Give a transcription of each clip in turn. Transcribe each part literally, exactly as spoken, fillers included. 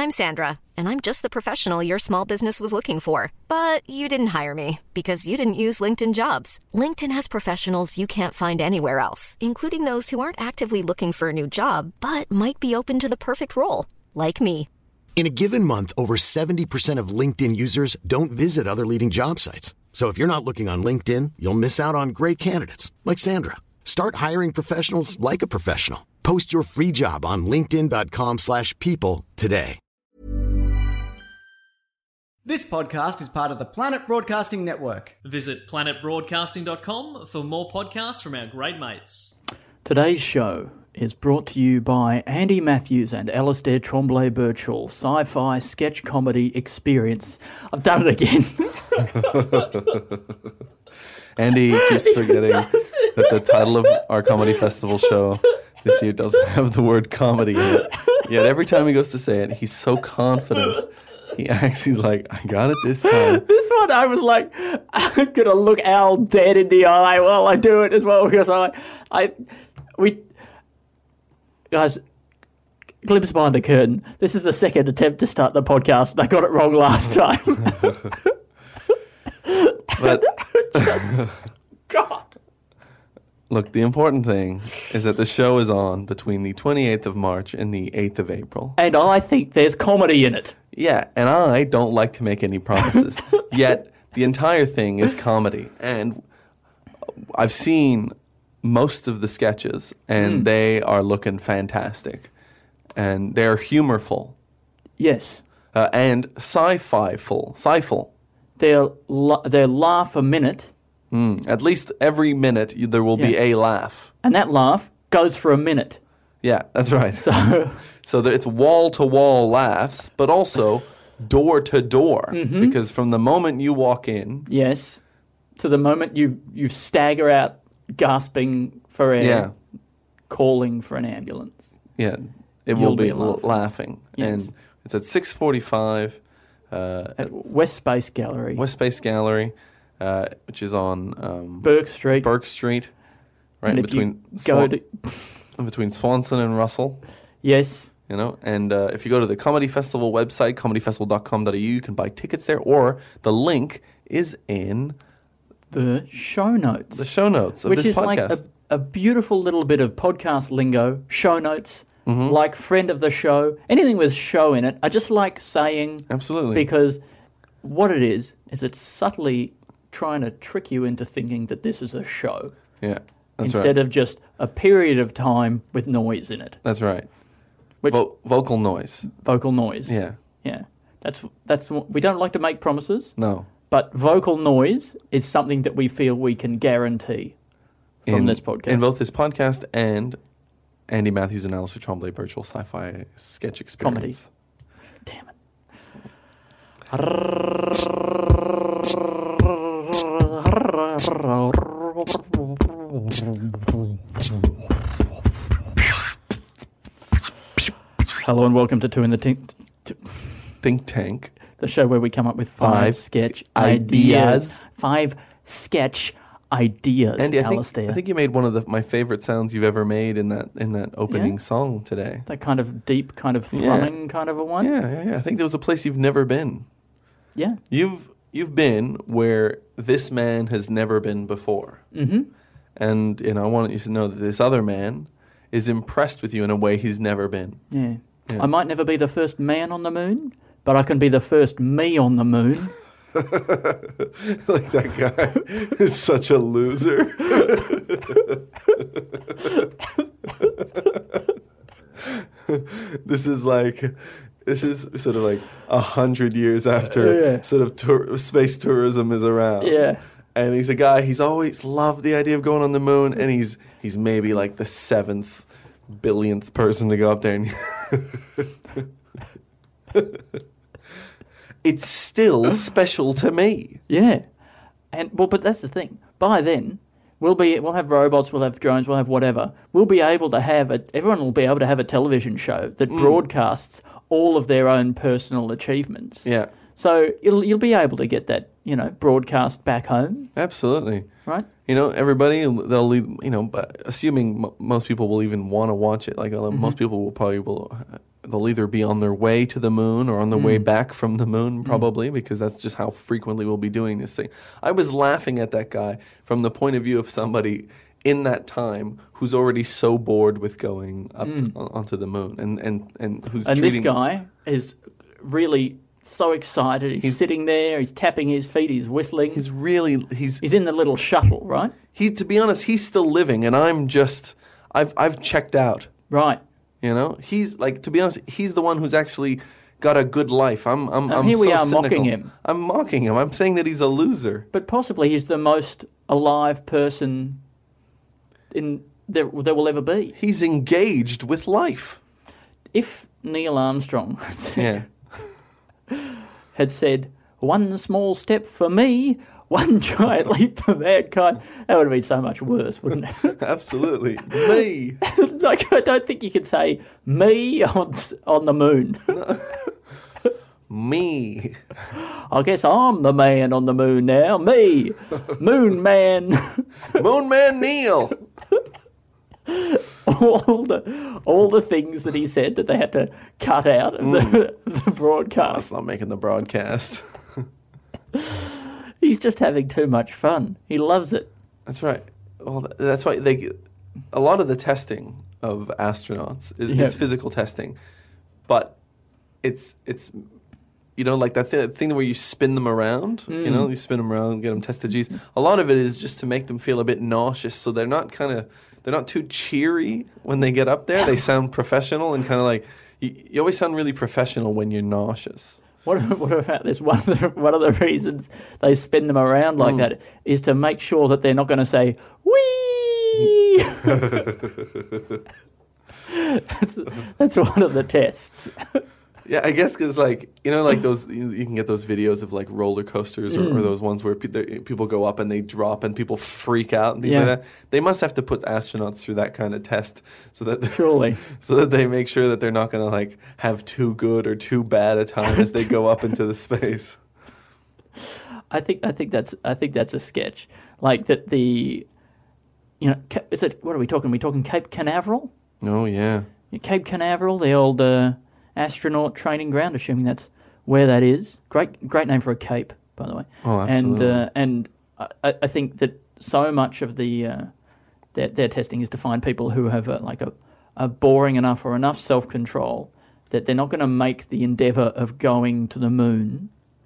I'm Sandra, and I'm just the professional your small business was looking for. But you didn't hire me because you didn't use LinkedIn Jobs. LinkedIn has professionals you can't find anywhere else, including those who aren't actively looking for a new job, but might be open to the perfect role, like me. In a given month, over seventy percent of LinkedIn users don't visit other leading job sites. So if you're not looking on LinkedIn, you'll miss out on great candidates like Sandra. Start hiring professionals like a professional. Post your free job on linkedin.com slash people today. This podcast is part of the Planet Broadcasting Network. Visit planet broadcasting dot com for more podcasts from our great mates. Today's show is brought to you by Andy Matthews and Alistair Tremblay-Birchall, Sci-Fi Sketch Comedy Experience. I've done it again. Andy keeps forgetting that the title of our comedy festival show this year doesn't have the word comedy in it. Yet every time he goes to say it, he's so confident. He acts, he's like, I got it this time. This one, I was like, I'm going to look Al dead in the eye while I do it as well, because I, I, we, guys, glimpse behind the curtain. This is the second attempt to start the podcast, and I got it wrong last time. But, Just, God. Look, the important thing is that the show is on between the twenty-eighth of March and the eighth of April. And I think there's comedy in it. Yeah, and I don't like to make any promises. Yet, the entire thing is comedy. And I've seen most of the sketches, and mm. they are looking fantastic. And they're humorful. Yes. Uh, and sci-fi-ful. Sci-ful. They're, la- they're laugh a minute. Mm. At least every minute you, there will yeah. be a laugh. And that laugh goes for a minute. Yeah, that's right. So, so that it's wall-to-wall laughs, but also door-to-door. Mm-hmm. Because from the moment you walk in... Yes. To the moment you, you stagger out gasping for air, yeah. calling for an ambulance. Yeah, it You'll will be, be laughing. laughing. Yes. And it's at six forty-five. Uh, at West Space Gallery. West Space Gallery, uh, which is on... Um, Burke Street. Burke Street. Right and in if between, you go Swan- to... between Swanson and Russell. Yes. You know, and uh, if you go to the Comedy Festival website, comedy festival dot com dot a u, you can buy tickets there, or the link is in... The show notes. The show notes of which this is podcast. like a, a beautiful little bit of podcast lingo, show notes, mm-hmm. like friend of the show, anything with show in it. I just like saying... Absolutely. Because what it is, is it's subtly trying to trick you into thinking that this is a show. Yeah, that's Instead right. of just a period of time with noise in it. That's right. Which, Vo- vocal noise. Vocal noise. Yeah. Yeah. That's that's we don't like to make promises. No. But vocal noise is something that we feel we can guarantee from in, this podcast. In both this podcast and Andy Matthews and Alistair Tremblay-Birchall Sci-Fi Sketch Experience. Comedy. Damn it. Hello and welcome to Two in the Tink, t- Think Tank. The show where we come up with five, Five sketch ideas. ideas. Five sketch ideas, Andy, I Alistair. think, I think you made one of the, my favorite sounds you've ever made in that in that opening Yeah? song today. That kind of deep, kind of thrumming kind of a one? Yeah, yeah, yeah. I think there was a place you've never been. Yeah. You've you've been where this man has never been before. Mm-hmm. And, you know, I want you to know that this other man is impressed with you in a way he's never been. Yeah. Yeah. I might never be the first man on the moon, but I can be the first me on the moon. Like that guy is such a loser. This is like, this is sort of like a hundred years after Yeah. sort of tour, space tourism is around. Yeah. And he's a guy, he's always loved the idea of going on the moon, and he's he's maybe like the seventh billionth person to go up there. And it's still special to me. Yeah. And well, but that's the thing. By then, we'll be we'll have robots, we'll have drones, we'll have whatever. We'll be able to have a everyone will be able to have a television show that mm. broadcasts all of their own personal achievements. Yeah. So you'll you'll be able to get that, you know, broadcast back home. Absolutely. Right? You know, everybody, they'll leave, you know, but assuming m- most people will even want to watch it, like uh, mm-hmm. most people will probably will they'll either be on their way to the moon or on their Mm. way back from the moon, probably, because that's just how frequently we'll be doing this thing. I was laughing at that guy from the point of view of somebody in that time who's already so bored with going up to, onto the moon, and and and who's Mm. And treating this guy is really so excited. He's, He's- sitting there. He's tapping his feet. He's whistling. He's, He's really he's in the little shuttle, right? he. To be honest, he's still living, and I'm just I've I've checked out. Right. You know, he's like, to be honest, he's the one who's actually got a good life. I'm, I'm, And I'm here we so are cynical. mocking him. I'm mocking him. I'm saying that he's a loser. But possibly he's the most alive person in there, there will ever be. He's engaged with life. If Neil Armstrong Yeah. had said, one small step for me, one giant leap for mankind, that would have been so much worse, wouldn't it? Absolutely. Me. Like, I don't think you could say me on, s- on the moon. Me. I guess I'm the man on the moon now. Me, Moon Man. Moon Man Neil. all the all the things that he said that they had to cut out of the, the broadcast. That's not making the broadcast. He's just having too much fun. He loves it. That's right. Well, th- that's why they. A lot of the testing of astronauts is, Yeah. is physical testing, but it's it's you know like that th- thing where you spin them around. You know, you spin them around, get them tested. Geez, a lot of it is just to make them feel a bit nauseous, so they're not kind of they're not too cheery when they get up there. They sound professional and kind of like you, you always sound really professional when you're nauseous. What, what about this? One of the one of the reasons they spin them around like that is to make sure that they're not going to say "wee." that's, that's one of the tests. Yeah, I guess because like you know, like those you, you can get those videos of like roller coasters or, or those ones where pe- they- people go up and they drop and people freak out and things Yeah. like that. They must have to put astronauts through that kind of test so that Surely. so that they make sure that they're not going to like have too good or too bad a time as they go up into the space. I think I think that's I think that's a sketch. Like that the, you know, Ca- is it what are we talking? Are we talking Cape Canaveral? Oh yeah, Cape Canaveral, the old uh, astronaut training ground, assuming that's where that is. Great, great name for a cape, by the way. Oh, And absolutely. uh, and I, I think that so much of the uh, their, their testing is to find people who have a, like a, a boring enough or enough self control that they're not going to make the endeavour of going to the moon,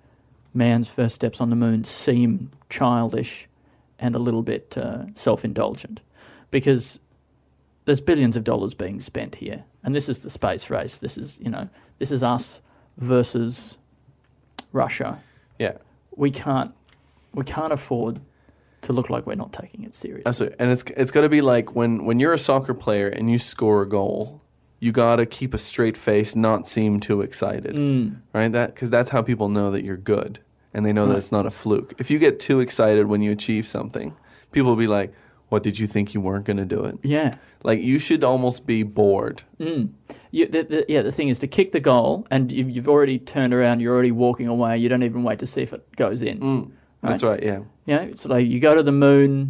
man's first steps on the moon, seem childish and a little bit uh, self indulgent, because there's billions of dollars being spent here, and this is the space race. This is, you know, this is us versus Russia. yeah. We can't, we can't afford to look like we're not taking it seriously. That's it. And it's it's got to be like when when you're a soccer player and you score a goal, you got to keep a straight face, not seem too excited, Mm. right? That because that's how people know that you're good, and they know that Right. it's not a fluke. If you get too excited when you achieve something, people will be like, "What, did you think you weren't going to do it?" Yeah. Like you should almost be bored. You, the, the, yeah, the thing is to kick the goal, and you've, you've already turned around. You're already walking away. You don't even wait to see if it goes in. Mm, that's right. Yeah, You know, so like you go to the moon.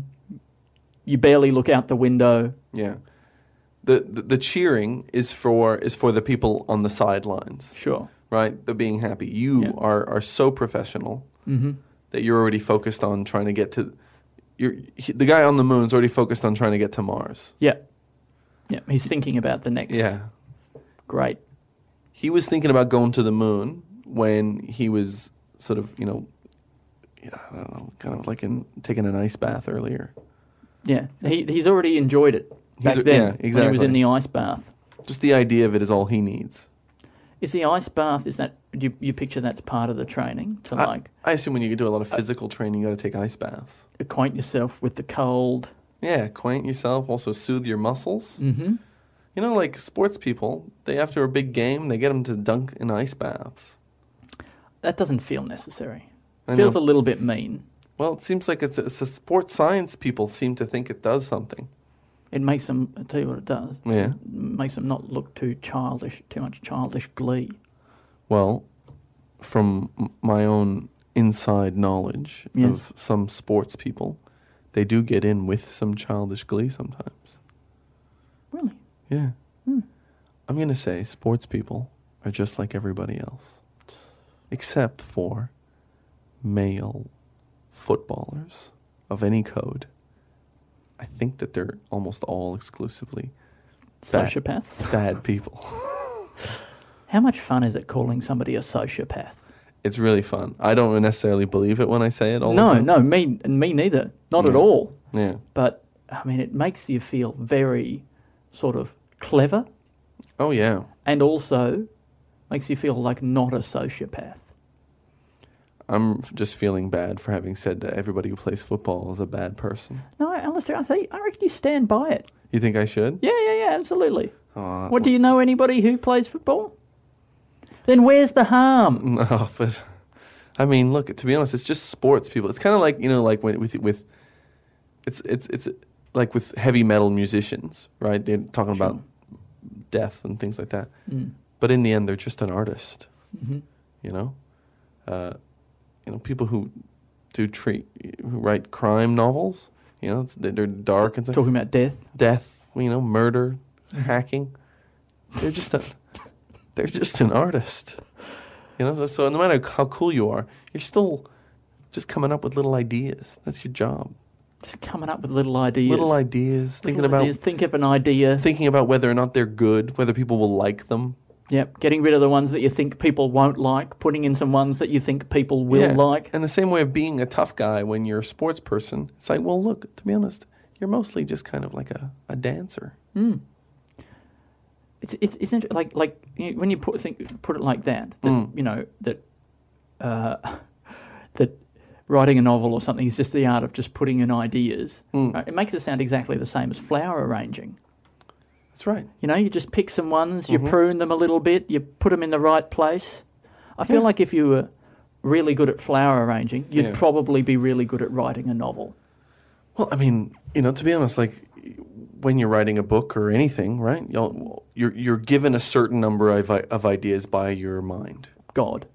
You barely look out the window. yeah. The, the the cheering is for is for the people on the sidelines, Sure. right? They're being happy. You Yeah. are are so professional that you're already focused on trying to get to. You're, he, the guy on the moon's already focused on trying to get to Mars. Yeah. Yeah. He's thinking about the next. Yeah. Great. He was thinking about going to the moon when he was sort of, you know, yeah, I don't know, kind of like in taking an ice bath earlier. Yeah. He he's already enjoyed it back He's- then yeah, when he was exactly. in the ice bath. Just the idea of it is all he needs. Is the ice bath? Is that do you, you picture that's part of the training to I, like I assume when you do a lot of physical training, you got to take ice baths. acquaint yourself with the cold? Yeah, acquaint yourself, also soothe your muscles. Mm-hmm. You know, like sports people, they after a big game, they get them to dunk in ice baths. That doesn't feel necessary. I Feels know. a little bit mean. Well, it seems like it's a, it's a sports science people seem to think it does something. It makes them. I'll tell you what it does. Yeah. It makes them not look too childish, too much childish glee. Well, from m- my own inside knowledge Yes. of some sports people, they do get in with some childish glee sometimes. Really? Yeah. I'm going to say sports people are just like everybody else, except for male footballers of any code. I think that they're almost all exclusively bad, Sociopaths? bad people. How much fun is it calling somebody a sociopath? It's really fun. I don't necessarily believe it when I say it all No, the time. no, me me neither. Not Yeah. at all. Yeah. But, I mean, it makes you feel very sort of clever Oh, yeah. and also makes you feel like not a sociopath. I'm f- just feeling bad for having said that everybody who plays football is a bad person. No, Alistair, I think I reckon you stand by it. You think I should? Yeah, yeah, yeah, absolutely. Uh, What, do you know anybody who plays football? Then where's the harm? No, but I mean, look. To be honest, it's just sports people. It's kind of like you know, like when, with with it's it's it's like with heavy metal musicians, right? They're talking Sure. about death and things like that. Mm. But in the end, they're just an artist. hmm You know, uh, you know, people who do treat who write crime novels. You know, it's, they're dark and stuff. Talking about death. Death. You know, murder, hacking. They're just a. They're just an artist, you know. So, so no matter how cool you are, you're still just coming up with little ideas. That's your job. Just coming up with little ideas. Little ideas, thinking Little about ideas. Think of an idea. thinking about whether or not they're good, whether people will like them. Yep. Getting rid of the ones that you think people won't like, putting in some ones that you think people will Yeah. like. And the same way of being a tough guy when you're a sports person. It's like, well, look, to be honest, you're mostly just kind of like a, a dancer. Mm. It's it's it's inter- like like you know, when you put think put it like that, that Mm. you know that uh, that writing a novel or something is just the art of just putting in ideas. Mm. Right? It makes it sound exactly the same as flower arranging. That's right. You know, you just pick some ones, you Mhm. prune them a little bit, you put them in the right place. I feel Yeah. like if you were really good at flower arranging, you'd Yeah. probably be really good at writing a novel. Well, I mean, you know, to be honest, like when you're writing a book or anything, right? You'll, you're you're given a certain number of i- of ideas by your mind. God.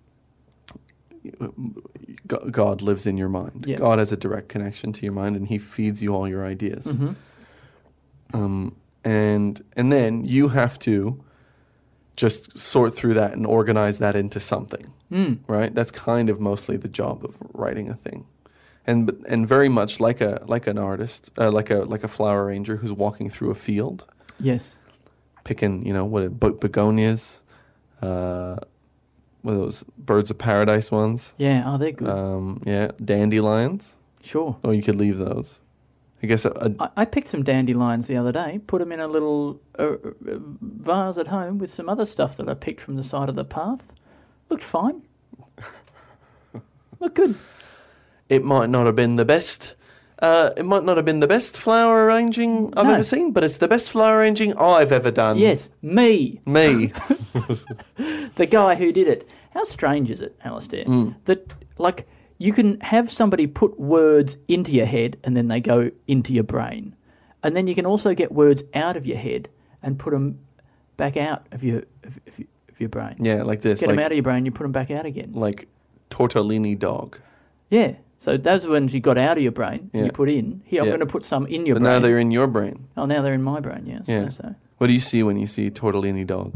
Go- God lives in your mind. Yeah. God has a direct connection to your mind, and He feeds you all your ideas. Mhm. Um, and and then you have to just sort through that and organize that into something, Mm. right? That's kind of mostly the job of writing a thing, and but- and very much like a like an artist, uh, like a like a flower arranger who's walking through a field, Yes. picking you know what it- be- begonias, uh, what are those birds of paradise ones? Yeah, oh, they're good. Um, yeah, dandelions. Sure. Oh, you could leave those. I guess a, a I, I picked some dandelions the other day, put them in a little uh, uh, vase at home with some other stuff that I picked from the side of the path. Looked fine. Looked good. it might not have been the best. Uh, it might not have been the best flower arranging I've No. ever seen, but it's the best flower arranging I've ever done. Yes, me, Me. the guy who did it. How strange is it, Alistair, Mm. that, like, you can have somebody put words into your head and then they go into your brain. And then you can also get words out of your head and put them back out of your, of, of, your- of your brain. Yeah, like this. Get like, them out of your brain, you put them back out again. like tortellini dog. Yeah. So those ones you got out of your brain, and Yeah. you put in. Here, I'm Yeah. going to put some in your But brain. now they're in your brain. Oh, now they're in my brain, yeah. I Yeah. suppose so. What do you see when you see tortellini dog?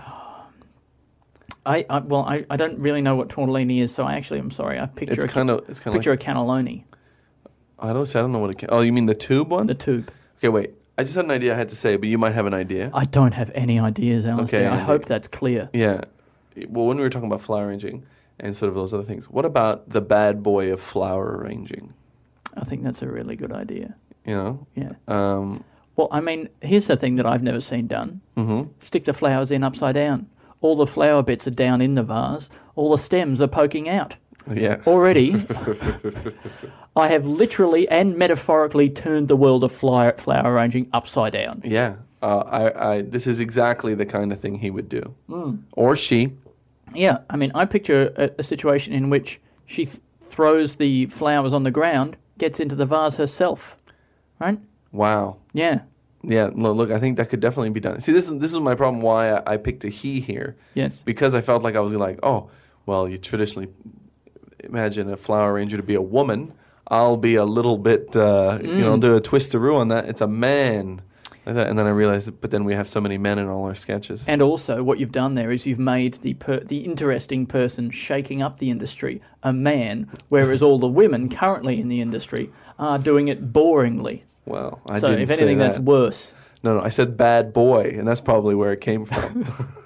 I, I well, I, I don't really know what tortellini is, so I actually, I'm sorry, I picture It's a, kind of it's kind of picture like, a cannelloni, I don't I don't know what it can. Oh, you mean the tube one? the tube. Okay, wait. I just had an idea I had to say, but you might have an idea. I don't have any ideas, Alistair. Okay, I Andy. hope that's clear. Yeah. Well, when we were talking about flower arranging and sort of those other things, what about the bad boy of flower arranging? I think that's a really good idea. You know? Yeah. Um, Well, I mean, here's the thing that I've never seen done. hmm Stick the flowers in upside down. All the flower bits are down in the vase. All the stems are poking out. Yeah. Already, I have literally and metaphorically turned the world of fly, flower arranging upside down. Yeah. Uh, I, I, this is exactly the kind of thing he would do. Mm. Or she. Yeah, I mean, I picture a, a situation in which she th- throws the flowers on the ground, gets into the vase herself, right? Wow. Yeah, Yeah, no, look, I think that could definitely be done. See, this is this is my problem why I, I picked a he here. yes. Because I felt like I was like, oh, well, you traditionally imagine a flower arranger to be a woman. I'll be a little bit, uh, you know, do a twisteroo on that. It's a man. I thought, and then I realized, but then we have so many men in all our sketches. And also, what you've done there is you've made the per- the interesting person shaking up the industry a man, whereas all the women currently in the industry are doing it boringly. Well, I so didn't if say anything, that. that's worse. No, no, I said bad boy, and that's probably where it came from.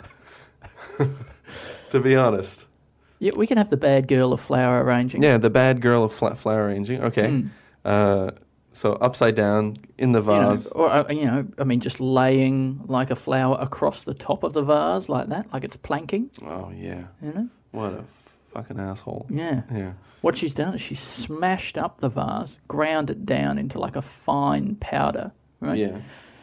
To be honest. Yeah, we can have the bad girl of flower arranging. Yeah, the bad girl of fla- flower arranging. Okay. Mm. Uh, so upside down in the You know, vase. or, uh, you know, I mean, just laying like a flower across the top of the vase like that, like it's planking, Oh, yeah. you know? What a fucking asshole. Yeah. Yeah. What she's done is she's smashed up the vase, ground it down into like a fine powder, right? Yeah.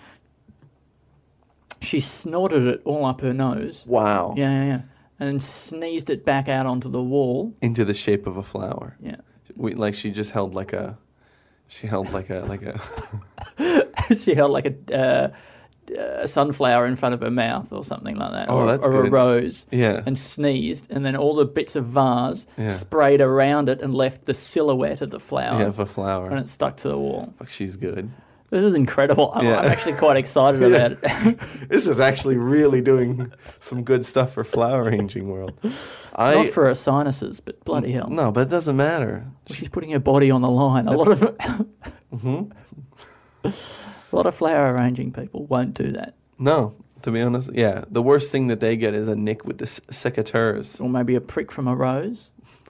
She snorted it all up her nose. Wow. Yeah, yeah, yeah. And then sneezed it back out onto the wall. Into the shape of a flower. Yeah. We, like she just held like a, she held like a, like a, She held like a, uh, a sunflower in front of her mouth or something like that. Oh, or, that's or a good. rose. Yeah. And sneezed, and then all the bits of vase Yeah. sprayed around it and left the silhouette of the flower. yeah, of a flower. And it stuck to the wall. Fuck, she's good. This is incredible. I'm, Yeah. I'm actually quite excited Yeah. about it. This is actually really doing some good stuff for flower arranging world. I Not for her sinuses, but bloody hell. no, but it doesn't matter. She's putting her body on the line. A lot of Mm-hmm. a lot of flower arranging people won't do that. No, to be honest, yeah. The worst thing that they get is a nick with the s- secateurs. Or maybe a prick from a rose.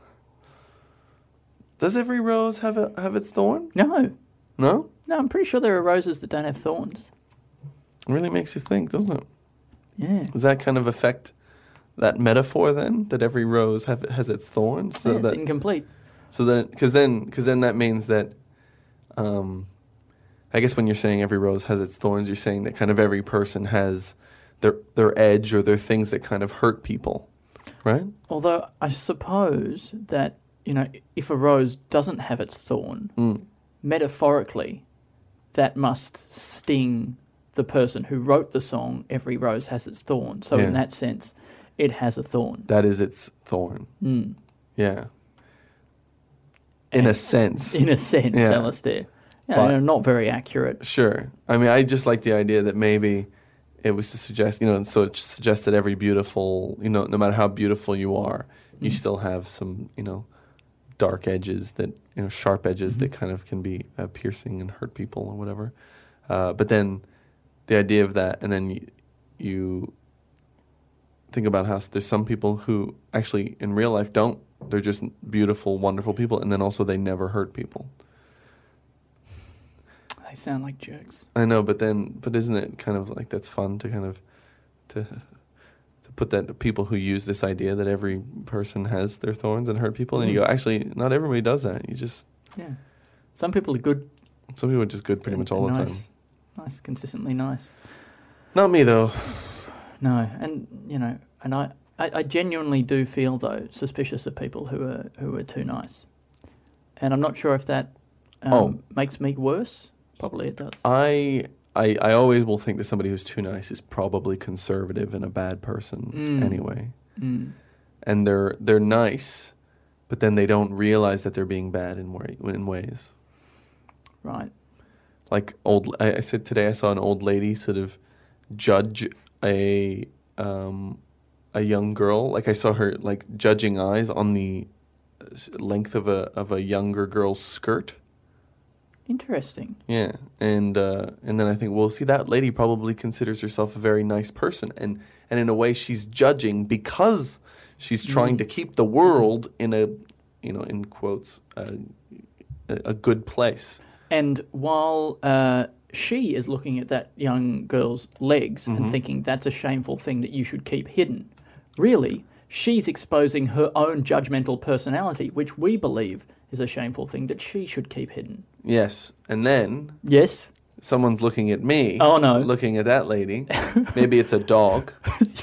Does every rose have a have its thorn? No. No, No, I'm pretty sure there are roses that don't have thorns. it really makes you think, doesn't it? Yeah. Does that kind of affect that metaphor then? That every rose have has its thorns? So yeah, it's that incomplete. so then because then because then that means that, um, I guess when you're saying every rose has its thorns, you're saying that kind of every person has their their edge or their things that kind of hurt people, right? Although I suppose that, you know, if a rose doesn't have its thorn, Mm. metaphorically, that must sting the person who wrote the song, Every Rose Has Its Thorn. So Yeah. in that sense, it has a thorn. That is its thorn. Mm. Yeah. In a sense. In a sense, Yeah. Alistair. Yeah, But- they're not very accurate. Sure. I mean, I just like the idea that maybe it was to suggest, you know, so it suggests that every beautiful, you know, no matter how beautiful you are, you Mm. still have some, you know, dark edges that, you know, sharp edges that kind of can be uh, piercing and hurt people or whatever. Uh, but then the idea of that, and then you, you think about how s- there's some people who actually in real life don't. They're just beautiful, wonderful people, and then also they never hurt people. They sound like jerks. I know, but then, but isn't it kind of like that's fun to kind of to to put that people who use this idea that every person has their thorns and hurt people, and you go, actually, not everybody does that. You just Yeah. Some people are good. some people are just good pretty and- much all and the nice, time. Nice, consistently nice. Not me though. No, and you know, and I, I, I genuinely do feel though suspicious of people who are who are too nice, and I'm not sure if that um, Oh. makes me worse. Probably it does. I. I, I always will think that somebody who's too nice is probably conservative and a bad person Mm. anyway. Mm. And they're they're nice, but then they don't realize that they're being bad in way, in ways. Right. Like old, I, I said today I saw an old lady sort of judge a um, a young girl. Like I saw her like judging eyes on the length of a of a younger girl's skirt. Interesting. Yeah, and uh, and then I think, well, see, that lady probably considers herself a very nice person, and and in a way she's judging because she's trying to keep the world in a, you know, in quotes, uh, a, a good place. And while uh, she is looking at that young girl's legs Mm-hmm. and thinking that's a shameful thing that you should keep hidden, really, she's exposing her own judgmental personality, which we believe is a shameful thing that she should keep hidden. Yes, and then Yes? someone's looking at me. Oh, no. Looking at that lady. Maybe it's a dog.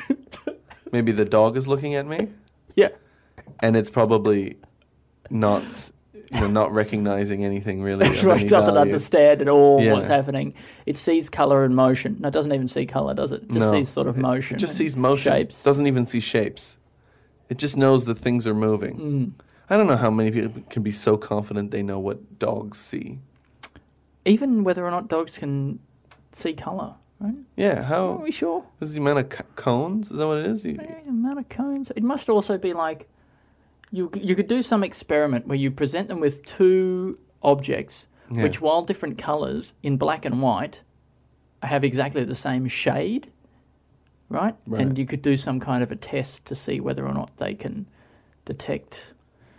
Maybe the dog is looking at me, Yeah. and it's probably not, you know, not recognizing anything really. That's of right. any It doesn't value. understand at all Yeah. what's happening. It sees colour and motion. No, it doesn't even see colour, does it? It just No. sees sort of motion. It just and sees motion. Shapes. Doesn't even see shapes. It just knows that things are moving. Mm. I don't know how many people can be so confident they know what dogs see. Even whether or not dogs can see colour, right? Yeah, Are how we sure? is the amount of c- cones? Is that what it is? You, Yeah, the amount of cones. It must also be like you. You could do some experiment where you present them with two objects, Yeah. which, while different colours in black and white, have exactly the same shade, right? Right. And you could do some kind of a test to see whether or not they can detect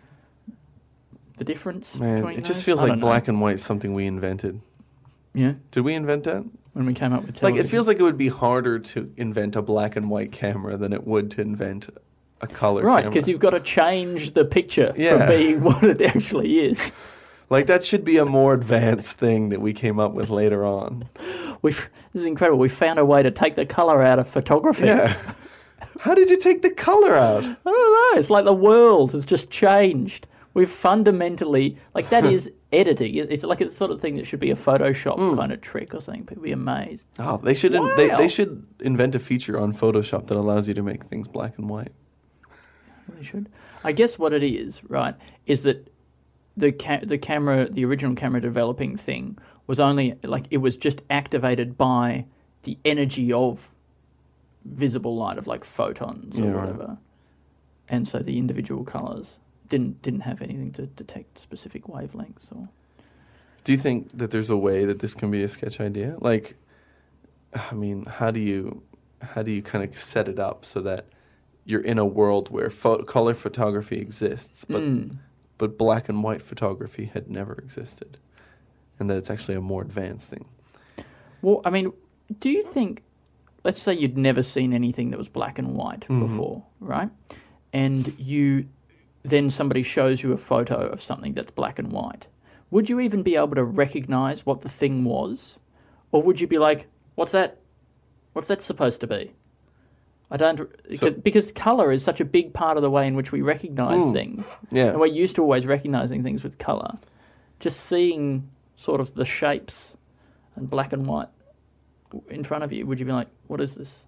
the difference Man, between it just those. feels I like don't know. black and white is something we invented. Yeah, Did we invent that? when we came up with Like, television. it feels like it would be harder to invent a black and white camera than it would to invent a color right, camera. because you've got to change the picture Yeah. from being what it actually is. Like, that should be a more advanced thing that we came up with later on. We've, this is incredible. We found a way to take the colour out of photography. Yeah. How did you take the color out? I don't know. It's like the world has just changed. We've fundamentally, like, that is editing. It- It's like it's the sort of thing that should be a Photoshop Hmm. kind of trick or something. People be amazed. Oh, they should in, they, Wow. they should invent a feature on Photoshop that allows you to make things black and white. They should. I guess what it is, right, is that the ca- the camera, the original camera developing thing was only, like, it was just activated by the energy of visible light, of like photons or Yeah, right. whatever. And so the individual colours didn't didn't have anything to detect specific wavelengths or... Do you think that there's a way that this can be a sketch idea? Like, I mean, how do you how do you kind of set it up so that you're in a world where pho- color photography exists, but Mm. but black and white photography had never existed, and that it's actually a more advanced thing? Well, I mean, do you think, let's say you'd never seen anything that was black and white Mhm. before, right? And you, then somebody shows you a photo of something that's black and white. Would you even be able to recognise what the thing was? Or would you be like, what's that? What's that supposed to be? I don't, because, because colour is such a big part of the way in which we recognise Mm. things. Yeah. And we're used to always recognising things with colour. Just seeing sort of the shapes and black and white in front of you, would you be like, what is this?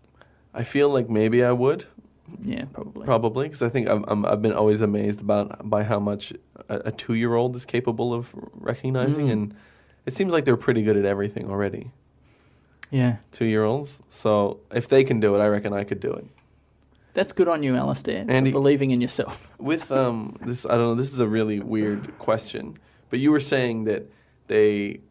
I feel like maybe I would, Yeah, probably. probably, because I think I'm, I'm, I've been always amazed about by how much a, a two-year-old is capable of recognizing, Mm. and it seems like they're pretty good at everything already. Yeah. Two-year-olds. So if they can do it, I reckon I could do it. That's good on you, Alistair, for Andy- believing in yourself. With um, this, I don't know. This is a really weird question, but you were saying that they,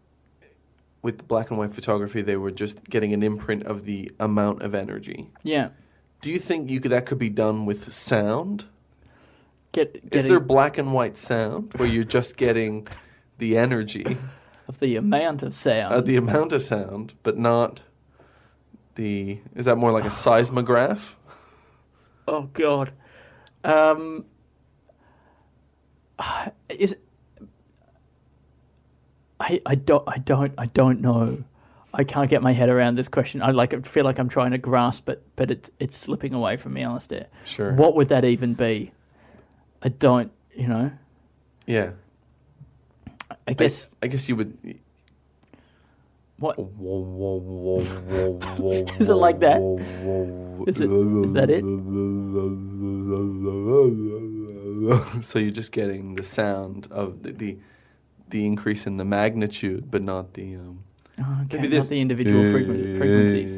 with black and white photography, they were just getting an imprint of the amount of energy. Yeah. Do you think you could that could be done with sound? Get, Is getting there black and white sound where you're just getting the energy, of the amount of sound. uh, the amount of sound, but not the? Is that more like a seismograph? Oh God. Um, is I I don't I don't I don't know. I can't get my head around this question. I like I feel like I'm trying to grasp it, but it's it's slipping away from me, Alistair. Sure. What would that even be? I don't. You know. Yeah. I guess. I, I guess you would. What? Is Is it like that? Is it? Is that it? So you're just getting the sound of the the, the increase in the magnitude, but not the. Um, Oh, okay. maybe Not this the individual frequen- frequencies.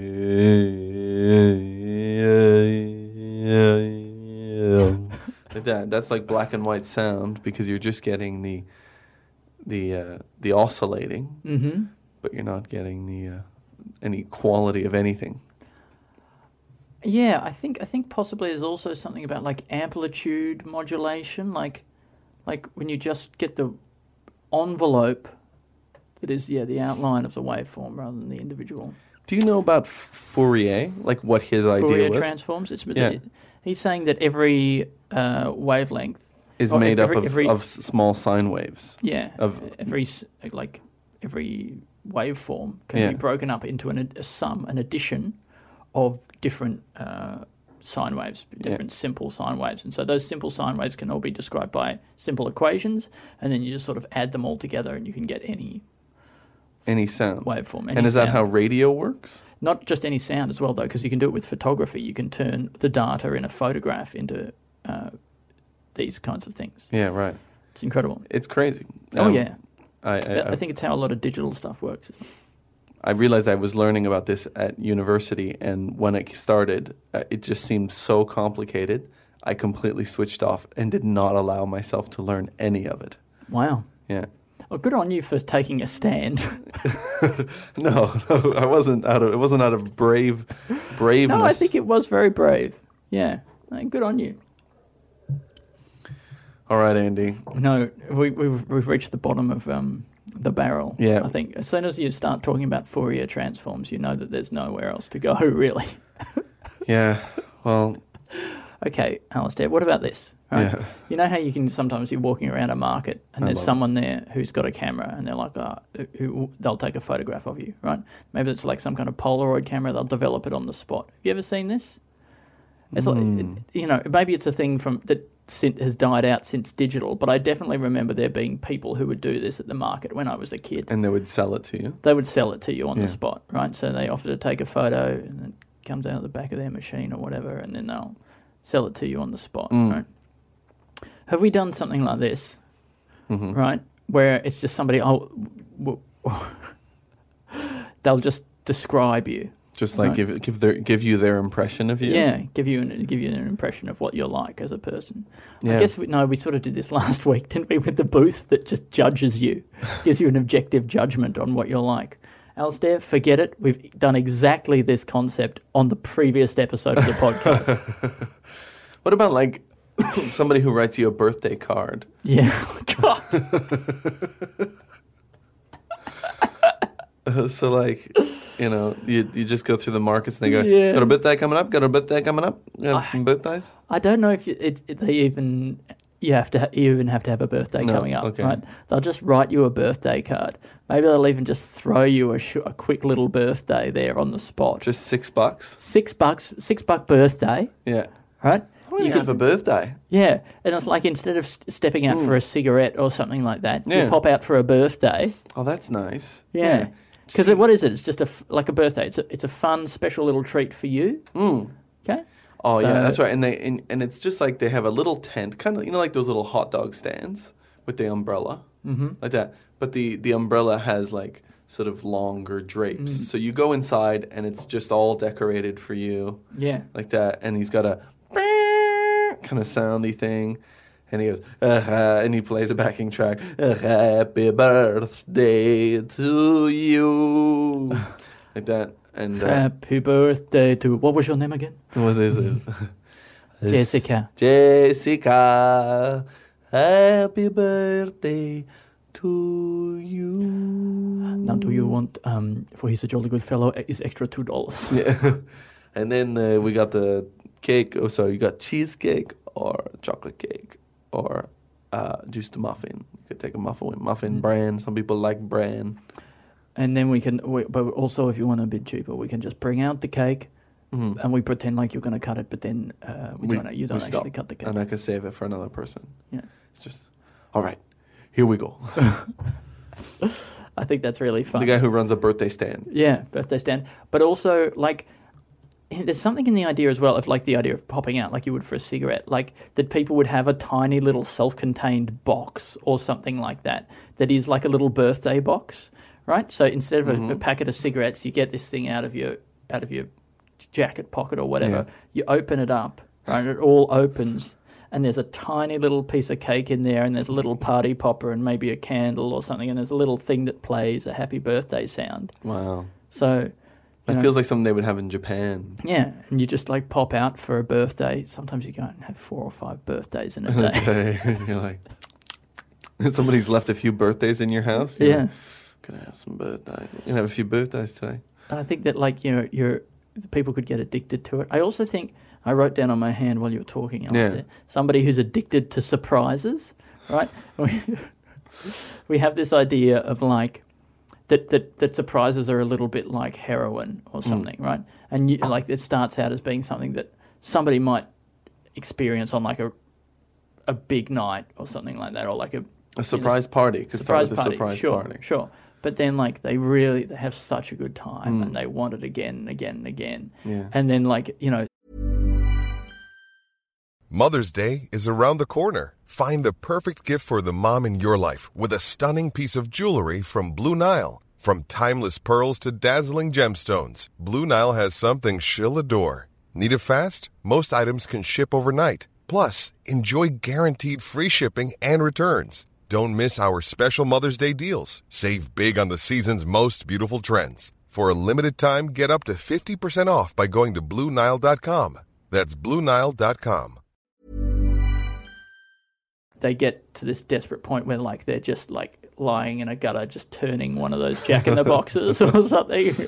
Like that. That's like black and white sound because you're just getting the the uh, the oscillating, Mm-hmm. but you're not getting the uh, any quality of anything. Yeah, I think I think possibly there's also something about like amplitude modulation, like like when you just get the envelope that is yeah the outline of the waveform rather than the individual Do you know about Fourier? Like what his idea Fourier was? transforms. It's Yeah. he's saying that every uh, wavelength Is or made every- up of, every- of s- small sine waves. yeah of- every s- like every waveform can Yeah. be broken up into an, ad- a sum, an addition of different uh, sine waves, different simple sine waves. And so those simple sine waves can all be described by simple equations, and then you just sort of add them all together and you can get any Any sound. waveform. Any and is that sound. how radio works? Not just any sound as well, though, because you can do it with photography. You can turn the data in a photograph into uh, these kinds of things. Yeah, right. It's incredible. It's crazy. oh, Um, yeah. I, I, I, I think it's how a lot of digital stuff works. I realized I was learning about this at university, and when it started, uh, it just seemed so complicated. I completely switched off and did not allow myself to learn any of it. Wow. Yeah. Well, good on you for taking a stand. no, no, I wasn't out of. It wasn't out of brave, braveness. No, I think it was very brave. Yeah, good on you. All right, Andy. No, we, we've we've reached the bottom of um, the barrel. Yeah. I think as soon as you start talking about Fourier transforms, you know that there's nowhere else to go, really. Yeah. Well. Okay, Alistair. What about this? Right? Yeah. You know how you can sometimes you're walking around a market and I there's love someone there who's got a camera and they're like, oh, who, they'll take a photograph of you, right? Maybe it's like some kind of Polaroid camera. They'll develop it on the spot. Have you ever seen this? It's Mm. like, you know, maybe it's a thing from that has died out since digital, but I definitely remember there being people who would do this at the market when I was a kid. And they would sell it to you. They would sell it to you on Yeah. the spot, right? So they offer to take a photo and it comes out of the back of their machine or whatever, and then they'll sell it to you on the spot, Mm. right? Have we done something like this, Mm-hmm. right, where it's just somebody, oh, w- w- they'll just describe you. Just like Right. give give their give you their impression of you. Yeah, give you an, give you an impression of what you're like as a person. Yeah. I guess we, no, we sort of did this last week, didn't we? With the booth that just judges you, gives you an objective judgment on what you're like. Alistair, forget it. We've done exactly this concept on the previous episode of the podcast. What about like somebody who writes you a birthday card? Yeah, God. Uh, so like, you know, you you just go through the markets and they go, Yeah. got a birthday coming up? Got a birthday coming up? Got I- some birthdays? I don't know if you, it's it, they even you have to ha- you even have to have a birthday No, coming up, okay. right? They'll just write you a birthday card. Maybe they'll even just throw you a, sh- a quick little birthday there on the spot. Just six bucks? Six bucks, six buck birthday, Yeah. right? Oh, you have a birthday. Yeah, and it's like instead of st- stepping out for a cigarette or something like that, Yeah. you pop out for a birthday. Oh, that's nice. Yeah, because See- what is it? It's just a f- like a birthday. It's a it's a fun, special little treat for you. Mm. Okay. Oh So- yeah, that's right. And they and, and it's just like they have a little tent, kind of you know like those little hot dog stands with the umbrella, mm-hmm. like that. But the the umbrella has like sort of longer drapes, Mm. so you go inside and it's just all decorated for you, Yeah. like that. And he's got a kind of soundy thing, and he goes uh, and he plays a backing track. Happy birthday to you, like that. And uh, Happy birthday to what was your name again? what is it? Jessica. Jessica, happy birthday to you. Now, do you want um for he's a jolly good fellow is extra two dollars? Yeah. And then uh, we got the cake. Oh, so you got cheesecake or chocolate cake or uh, just a muffin. You could take a muffin with muffin Mm. bran. Some people like bran. And then we can, we, but also if you want a bit cheaper, we can just bring out the cake Mhm. and we pretend like you're going to cut it, but then uh, we, We- don't. You we don't stop, actually cut the cake. And I can save it for another person. Yeah. It's just, all right, here we go. I think that's really fun. The guy who runs a birthday stand. Yeah, birthday stand. But also, like, there's something in the idea as well of, like, the idea of popping out like you would for a cigarette. Like, that people would have a tiny little self-contained box or something like that that is like a little birthday box, right? So instead of a, Mm-hmm. a packet of cigarettes, you get this thing out of your out of your jacket pocket or whatever. Yeah. You open it up, right? It all opens. And there's a tiny little piece of cake in there, and there's a little party popper and maybe a candle or something, and there's a little thing that plays a happy birthday sound. Wow. So, That know. feels like something they would have in Japan. yeah, and you just like pop out for a birthday. Sometimes you go out and have four or five birthdays in a day. You're like, somebody's left a few birthdays in your house. You're Yeah. like, Can I have some birthdays? You can have a few birthdays today. And I think that like you know, you're people could get addicted to it. I also think I wrote down on my hand while you were talking, Alistair, somebody who's addicted to surprises, right? We, we have this idea of like that, that that surprises are a little bit like heroin or something, right? And you, like it starts out as being something that somebody might experience on like a a big night or something like that, or like a A surprise party. Could start surprise with a party. surprise sure, party. sure. But then, like, they really they have such a good time, Mm. and they want it again and again and again. Yeah. And then, like, you know, Mother's Day is around the corner. Find the perfect gift for the mom in your life with a stunning piece of jewelry from Blue Nile. From timeless pearls to dazzling gemstones, Blue Nile has something she'll adore. Need it fast? Most items can ship overnight. Plus, enjoy guaranteed free shipping and returns. Don't miss our special Mother's Day deals. Save big on the season's most beautiful trends. For a limited time, get up to fifty percent off by going to Blue Nile dot com. That's Blue Nile dot com. They get to this desperate point where, like, they're just, like, lying in a gutter, just turning one of those Jack-in-the-Boxes or something.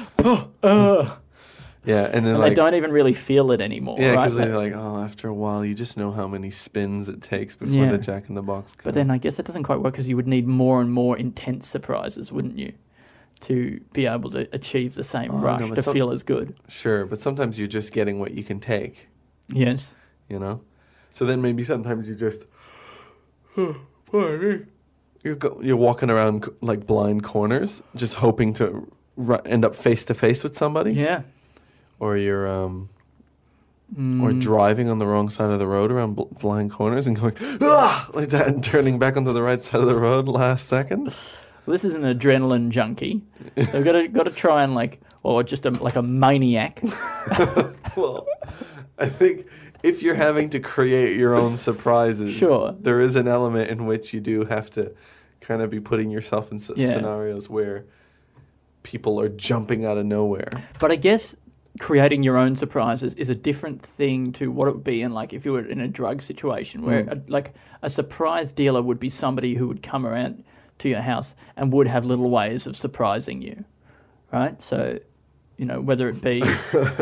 uh. Yeah, and then And like, they don't even really feel it anymore, yeah, right? because they're like, oh, after a while, you just know how many spins it takes before Yeah. the Jack in the Box comes. But then I guess that doesn't quite work because you would need more and more intense surprises, wouldn't you, to be able to achieve the same Oh, rush, no, but to some- feel as good. Sure, but sometimes you're just getting what you can take, Yes. you know? So then maybe sometimes you just, oh, boy, you're, go, you're walking around c- like blind corners, just hoping to ru- end up face to face with somebody. Yeah. Or you're, um, Mm. or driving on the wrong side of the road around bl- blind corners and going, ah, like that, and turning back onto the right side of the road last second. Well, this is an adrenaline junkie. They've got to got to try and like, or just a, like a maniac. Well, I think if you're having to create your own surprises, Sure. there is an element in which you do have to kind of be putting yourself in s- Yeah. scenarios where people are jumping out of nowhere. But I guess creating your own surprises is a different thing to what it would be in, like, if you were in a drug situation where Mm. a, like a surprise dealer would be somebody who would come around to your house and would have little ways of surprising you, right? So, you know, whether it be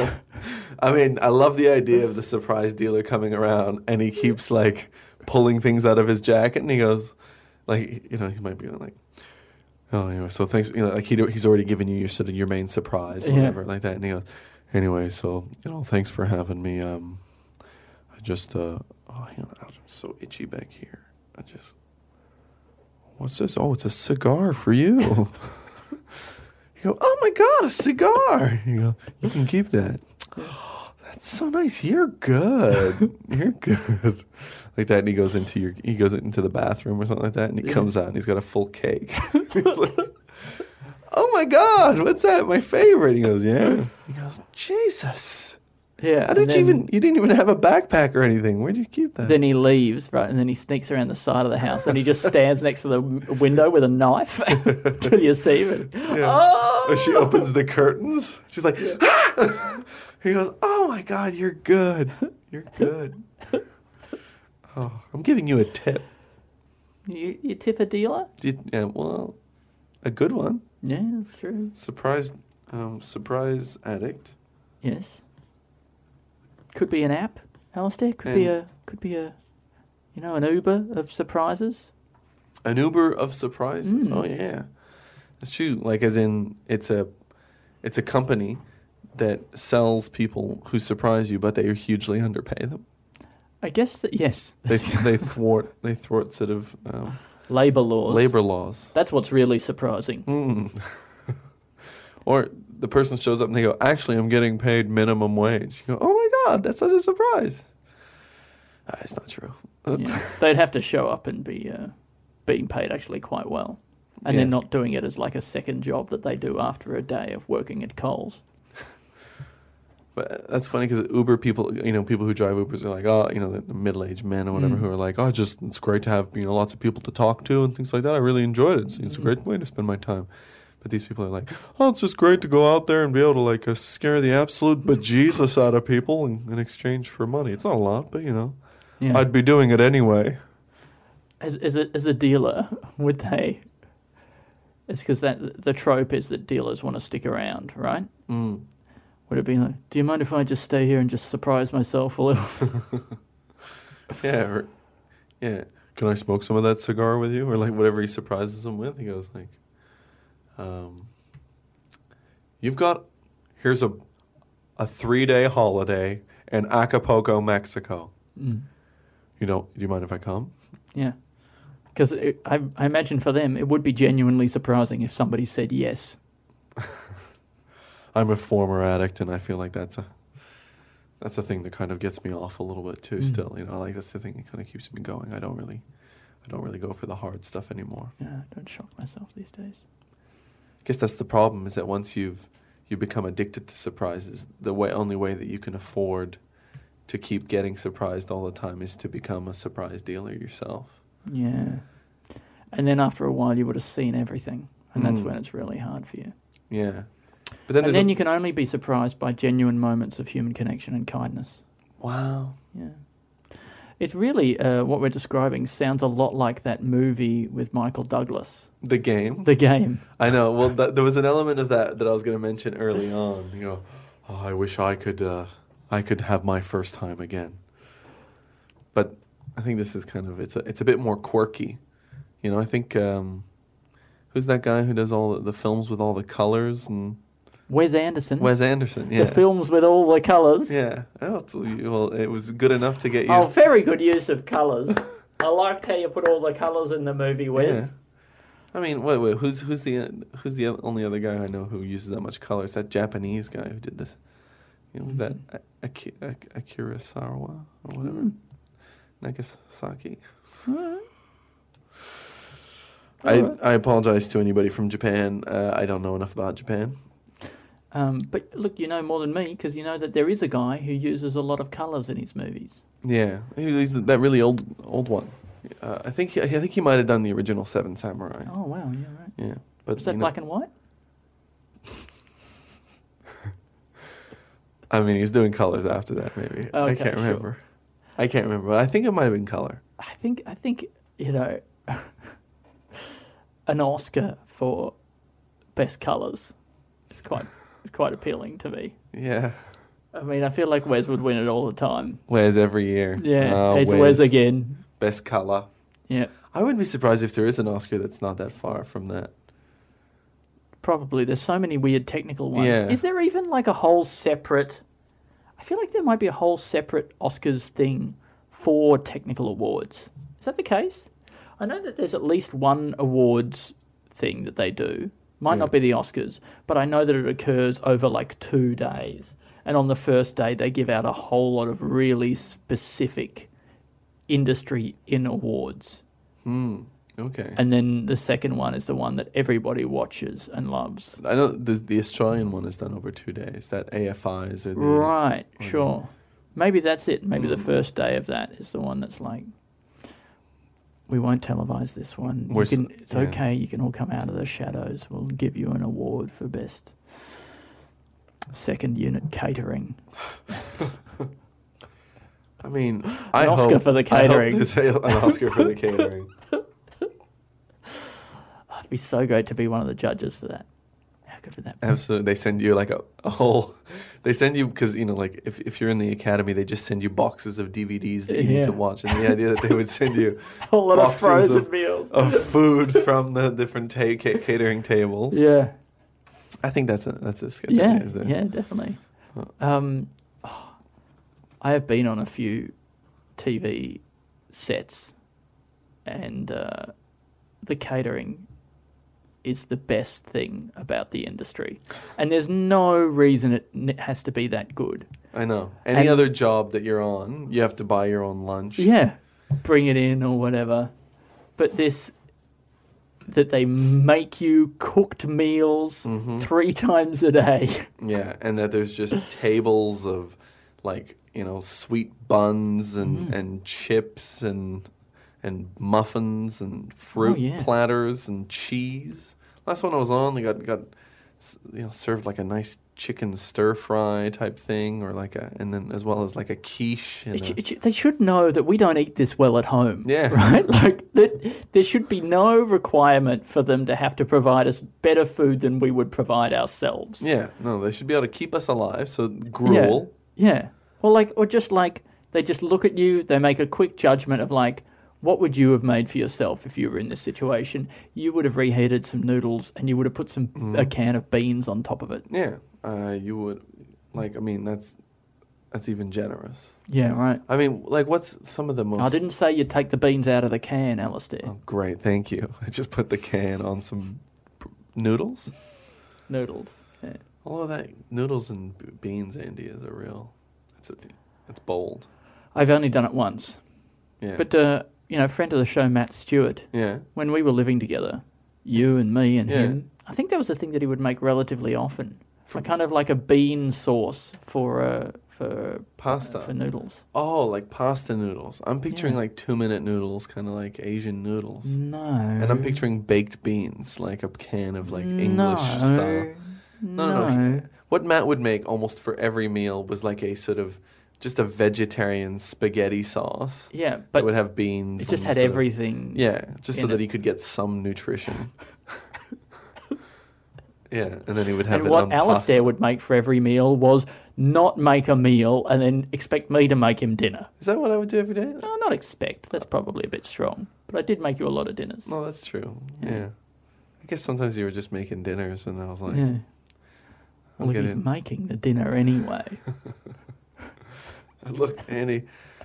I mean, I love the idea of the surprise dealer coming around and he keeps like pulling things out of his jacket and he goes, like, you know, he might be like, oh, anyway, so thanks, you know, like he he's already given you your sort of your main surprise or Yeah. whatever like that, and he goes, anyway, so you know, thanks for having me. Um, I just, uh, oh, hang on, I'm so itchy back here. I just, what's this? Oh, it's a cigar for you. You go, oh my god, a cigar. You go, you can keep that. That's so nice. You're good. You're good. Like that, and he goes into your he goes into the bathroom or something like that, and he comes out and he's got a full cake. He's like, oh my god, what's that? My favorite. He goes, yeah. He goes, Jesus. yeah. How did and you then- even? You didn't even have a babackpack or anything. Where'd you keep that? Then he leaves, right, and then he sneaks around the side of the house, and he just stands next to the w- window with a knife till you see it. Oh! As she opens the curtains, she's like, ah! He goes, oh my god, you're good. You're good. Oh, I'm giving you a tip. You, you tip a dealer? Do you- yeah, well, a good one. Yeah, that's true. Surprise, um, surprise addict. Yes. Could be an app, Alistair. Could be And- a could be a you know, an Uber of surprises. An Uber of surprises. Mm. Oh yeah, that's true. Like as in, it's a, it's a company that sells people who surprise you, but they hugely underpay them. I guess that yes. They they thwart they thwart sort of um, Labour laws. labor laws. That's what's really surprising. Mm. Or the person shows up and they go, actually, I'm getting paid minimum wage. You go, oh my god, that's such a surprise. Ah, it's not true. Yeah. They'd have to show up and be uh, being paid actually quite well. And Yeah. they're not doing it as like a second job that they do after a day of working at Coles. But that's funny because Uber people, you know, people who drive Ubers are like, oh, you know, the, the middle-aged men or whatever Mm. who are like, oh, just it's great to have, you know, lots of people to talk to and things like that. I really enjoyed it. It's, it's a great way to spend my time. But these people are like, oh, it's just great to go out there and be able to like uh, scare the absolute bejesus out of people in, in exchange for money. It's not a lot, but you know, Yeah. I'd be doing it anyway. As as a as a dealer, would they? It's because that the trope is that dealers want to stick around, right? Mm. Would it be like, do you mind if I just stay here and just surprise myself a little? Yeah, or, yeah. Can I smoke some of that cigar with you, or like whatever he surprises them with? He goes like, um, "You've got here's a a three day holiday in Acapulco, Mexico. Mm. You know, do you mind if I come?" Yeah, because I I imagine for them it would be genuinely surprising if somebody said yes. I'm a former addict, and I feel like that's a that's a thing that kind of gets me off a little bit too. Mm. Still, you know, like that's the thing that kind of keeps me going. I don't really, I don't really go for the hard stuff anymore. Yeah, I don't shock myself these days. guess that's the problem, is that once you've you become addicted to surprises, the way only way that you can afford to keep getting surprised all the time is to become a surprise dealer yourself. Yeah. And then after a while, you would have seen everything, and that's Mm. when it's really hard for you. Yeah. But then And there's then a- you can only be surprised by genuine moments of human connection and kindness. Wow. Yeah. It's really, uh, what we're describing sounds a lot like that movie with Michael Douglas, The game. The Game. I know. Well, th- there was an element of that that I was going to mention early on. You know, oh, I wish I could, uh, I could have my first time again. But I think this is kind of it's a it's a bit more quirky. You know, I think um, who's that guy who does all the, the films with all the colors and Wes Anderson. Wes Anderson. Yeah. The films with all the colours. Yeah. Oh, it's, well, it was good enough to get you. Oh, very good use of colours. I liked how you put all the colours in the movie, Wes. Yeah. I mean, wait, wait. Who's who's the who's the oth- only other guy I know who uses that much color? It's that Japanese guy who did this. You know, was that Mm-hmm. A- Aki- Ak- Akira Sawa or whatever? Mm. Nagasaki. Alright. I Alright. I apologize to anybody from Japan. Uh, I don't know enough about Japan. Um, but look, you know more than me because you know that there is a guy who uses a lot of colours in his movies. Yeah, he- he's that really old old one. Uh, I think he, I think he might have done the original Seven Samurai. Oh, wow, yeah, right. Yeah, but Was that you know- black and white? I mean, he's doing colors after that. Maybe I Okay, can't sure. remember. I can't remember. But I think it might have been color. I think, I think you know, an Oscar for best colours is quite, is quite appealing to me. Yeah. I mean, I feel like Wes would win it all the time. Wes every year. Yeah, Oh, it's Wes again. Best color. Yeah, I wouldn't be surprised if there is an Oscar that's not that far from that. probably. There's so many weird technical ones. Yeah. Is there even like a whole separate... I feel like there might be a whole separate Oscars thing for technical awards. Is that the case? I know that there's at least one awards thing that they do. Might Yeah. not be the Oscars, but I know that it occurs over like two days. And on the first day, they give out a whole lot of really specific industry in awards. Hmm. Okay. And then the second one is the one that everybody watches and loves. I know the the Australian one is done over two days. That A F Is or the Right, or the- sure. Maybe that's it. Maybe the Mm. first day of that is the one that's like, we won't televise this one. You We're s- can, it's yeah. okay. You can all come out of the shadows. We'll give you an award for best second unit catering. I mean, I Oscar hope, for the I hope catering. there's a- an Oscar for the catering. It'd be so great to be one of the judges for that. How good would that be? Absolutely, they send you like a, a whole. They send you because you know, like if if you're in the academy, they just send you boxes of D V Ds that you Yeah. need to watch, and the idea that they would send you A whole lot of boxes frozen of- meals. of food from the different ta- ca- catering tables. Yeah. I think that's a that's a sketch Yeah, idea, is there? yeah, definitely. Um, oh, I have been on a few T V sets, and uh, the catering is the best thing about the industry. And there's no reason it n- has to be that good. I know. Any And- other job that you're on, you have to buy your own lunch. Yeah, bring it in or whatever. But this, that they make you cooked meals Mm-hmm. three times a day. Yeah, and that there's just tables of like, you know, sweet buns and, Mm-hmm. and chips and and muffins and fruit Oh, yeah. platters and cheese. Last one I was on, they got got s- you know served like a nice chicken stir fry type thing, or like a and then as well as like a quiche. And It sh- a, it sh- they should know that we don't eat this well at home. Yeah. Right? Like, that, there should be no requirement for them to have to provide us better food than we would provide ourselves. yeah, no, they should be able to keep us alive. So gruel. Yeah. Yeah. Or, like, or just like, they just look at you, they make a quick judgment of, like, what would you have made for yourself if you were in this situation? You would have reheated some noodles and you would have put some Mm-hmm. a can of beans on top of it. Yeah, uh, you would like. I mean, that's that's even generous. Yeah, right. I mean, like, what's some of the most? I didn't say you'd take the beans out of the can, Alistair. Oh, great, thank you. I just put the can on some p- noodles. Noodles. Yeah. All of that noodles and b- beans, Andy, is a real. It's a, it's bold. I've only done it once. Yeah. But, uh, you know, friend of the show, Matt Stewart, yeah. when we were living together, you and me and Yeah. him, I think that was a thing that he would make relatively often. For kind of like a bean sauce for uh, for Pasta. uh, for noodles. Oh, like pasta noodles. I'm picturing Yeah. like two-minute noodles, kind of like Asian noodles. No. And I'm picturing baked beans, like a can of like English no. style. No, no, no. No. What Matt would make almost for every meal was like a sort of just a vegetarian spaghetti sauce. Yeah, That but would have beans. it just and had sort of- everything. yeah, just so in that it. he could get some nutrition. Yeah, and then he would have And it what on Alistair pasta. would make for every meal was not make a meal and then expect me to make him dinner. Is that what I would do every day? No, not expect. That's probably a bit strong. But I did make you a lot of dinners. No, that's true. Yeah. Yeah. I guess sometimes you were just making dinners, and I was like, Yeah. I'll Well, if get he's in. making the dinner anyway. Look, Andy.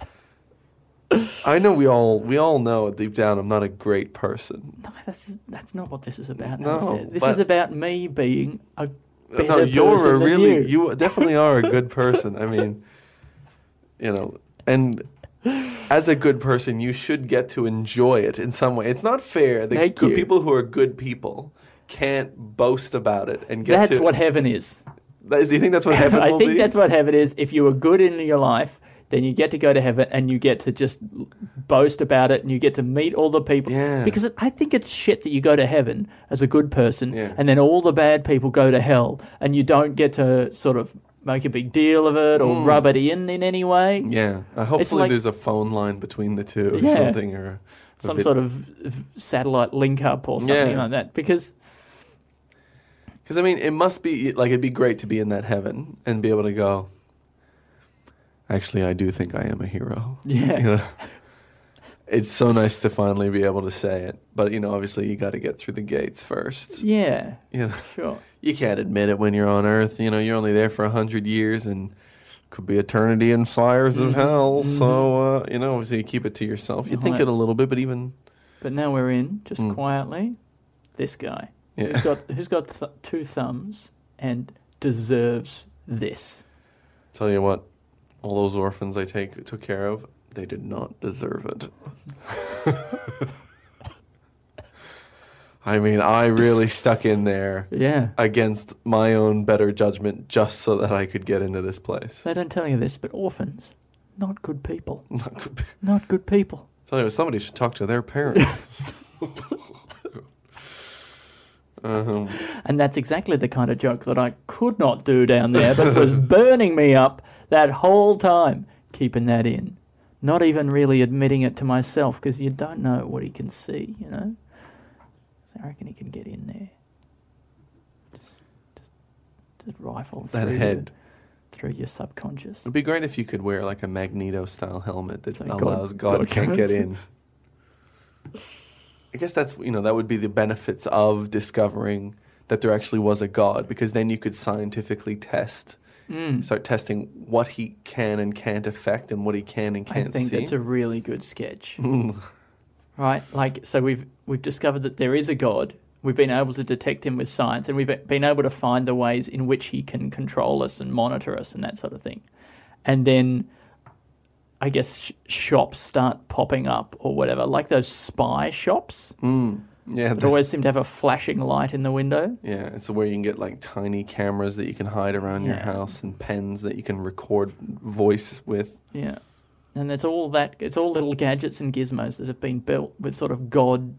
I know we all we all know deep down I'm not a great person. No, that's that's not what this is about. No, Alistair. This but- is about me being a better No, you're person a than really you. you definitely are a good person. I mean, you know, and as a good person, you should get to enjoy it in some way. It's not fair that Thank good you. people who are good people can't boast about it and get That's to. what heaven is. That is, do you think that's what heaven I will think be? that's what heaven is. If you were good in your life, then you get to go to heaven and you get to just boast about it and you get to meet all the people. Yeah. Because it, I think it's shit that you go to heaven as a good person Yeah. and then all the bad people go to hell and you don't get to sort of make a big deal of it or rub it in in any way. Yeah, uh, hopefully like- there's a phone line between the two or Yeah. something, or a Some vid- sort of v- satellite link up or something Yeah. like that. Because Because I mean, it must be like it'd be great to be in that heaven and be able to go. Actually, I do think I am a hero. Yeah. You know? It's so nice to finally be able to say it, but you know, obviously, you got to get through the gates first. yeah, You know, sure. you can't admit it when you're on Earth. You know, you're only there for a hundred years, and could be eternity in fires of hell. So uh, you know, obviously, you keep it to yourself. You think Right. it a little bit, but even But now we're in, just Mm. quietly, this guy. Yeah. Who's got, who's got th- two thumbs and deserves this. tell you what, all those orphans I take took care of, they did not deserve it. I mean, I really stuck in there Yeah. against my own better judgment just so that I could get into this place. They don't tell you this, but orphans, not good people. Not good. Not good people. Tell you what, somebody should talk to their parents. um, And that's exactly the kind of joke that I could not do down there, but was burning me up that whole time, keeping that in. Not even really admitting it to myself, because you don't know what he can see, you know? So I reckon he can get in there. Just, just, just rifle that through head. Your, through your subconscious. It'd be great if you could wear like a Magneto-style helmet that So God- allows God, God can't can't. get in. I guess that's, you know, that would be the benefits of discovering that there actually was a God, because then you could scientifically test, Mm. start testing what he can and can't affect and what he can and I can't think see. that's a really good sketch. Right? Like, so we've we've discovered that there is a God. We've been able to detect him with science, and we've been able to find the ways in which he can control us and monitor us and that sort of thing. And then, I guess, sh- shops start popping up or whatever, like those spy shops Mm. Yeah, that the- always seem to have a flashing light in the window. yeah, it's where you can get like tiny cameras that you can hide around your Yeah. house and pens that you can record voice with. Yeah. And it's all that, it's all little gadgets and gizmos that have been built with sort of God,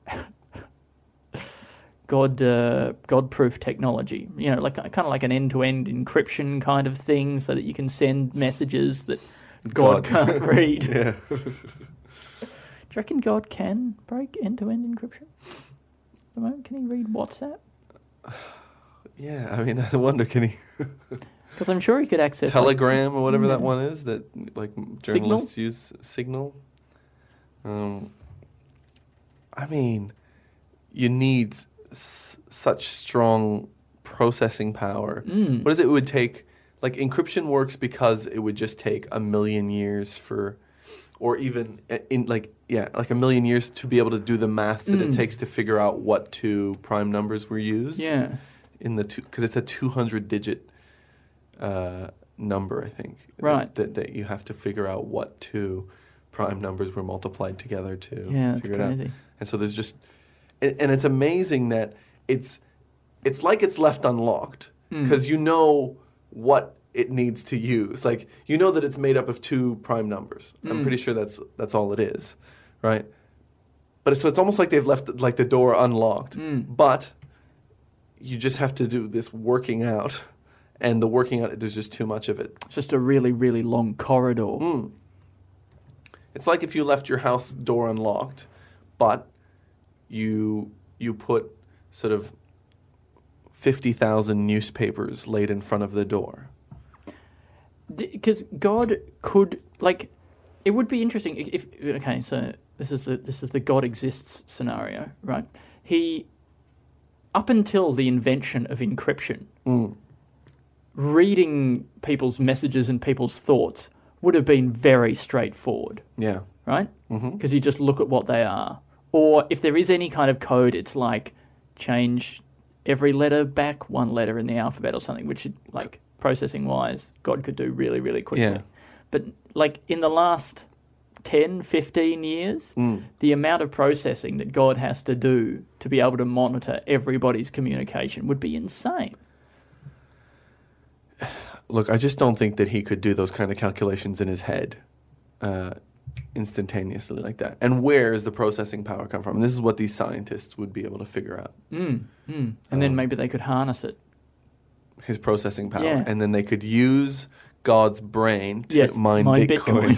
God, uh, God-proof technology. You know, like kind of like an end-to-end encryption kind of thing, so that you can send messages that God, God. can't read. Yeah. Do you reckon God can break end-to-end encryption? At the moment, can he read WhatsApp? Yeah, I mean, I wonder, can he... Because I'm sure he could access like, Telegram or whatever Yeah. that one is that like journalists use. Signal. Um, I mean, you need s- such strong processing power. Mm. What is it? It would take like encryption works because it would just take a million years for, or even i- in like yeah, like a million years to be able to do the math that it Mm. takes to figure out what two prime numbers were used. Yeah. In the two, because it's a two hundred digit. Uh, number, I think. Right. That that you have to figure out what two prime numbers were multiplied together to Yeah, that's figure it out. crazy. And so there's just, and, and it's amazing that it's it's like it's left unlocked because you know what it needs to use. Like, you know that it's made up of two prime numbers. I'm pretty sure that's that's all it is, right? But so it's almost like they've left like the door unlocked. But you just have to do this working out, and the working out, there's just too much of it. It's just a really, really long corridor. Mm. It's like if you left your house door unlocked, but you you put sort of fifty thousand newspapers laid in front of the door. Because God could, like, it would be interesting if, if okay, so this is the this is the God exists scenario, right? He, up until the invention of encryption, Mm. reading people's messages and people's thoughts would have been very straightforward, Yeah. right? Mm-hmm. Because you just look at what they are. Or if there is any kind of code, it's like change every letter back one letter in the alphabet or something, which, like, processing-wise, God could do really, really quickly. Yeah. But, like, in the last ten, fifteen years, Mm. the amount of processing that God has to do to be able to monitor everybody's communication would be insane. Look, I just don't think that he could do those kind of calculations in his head uh, instantaneously like that. And where does the processing power come from? And this is what these scientists would be able to figure out. Mm, mm. And then maybe they could harness it. His processing power. Yeah. And then they could use God's brain to Yes, mine, mine Bitcoin.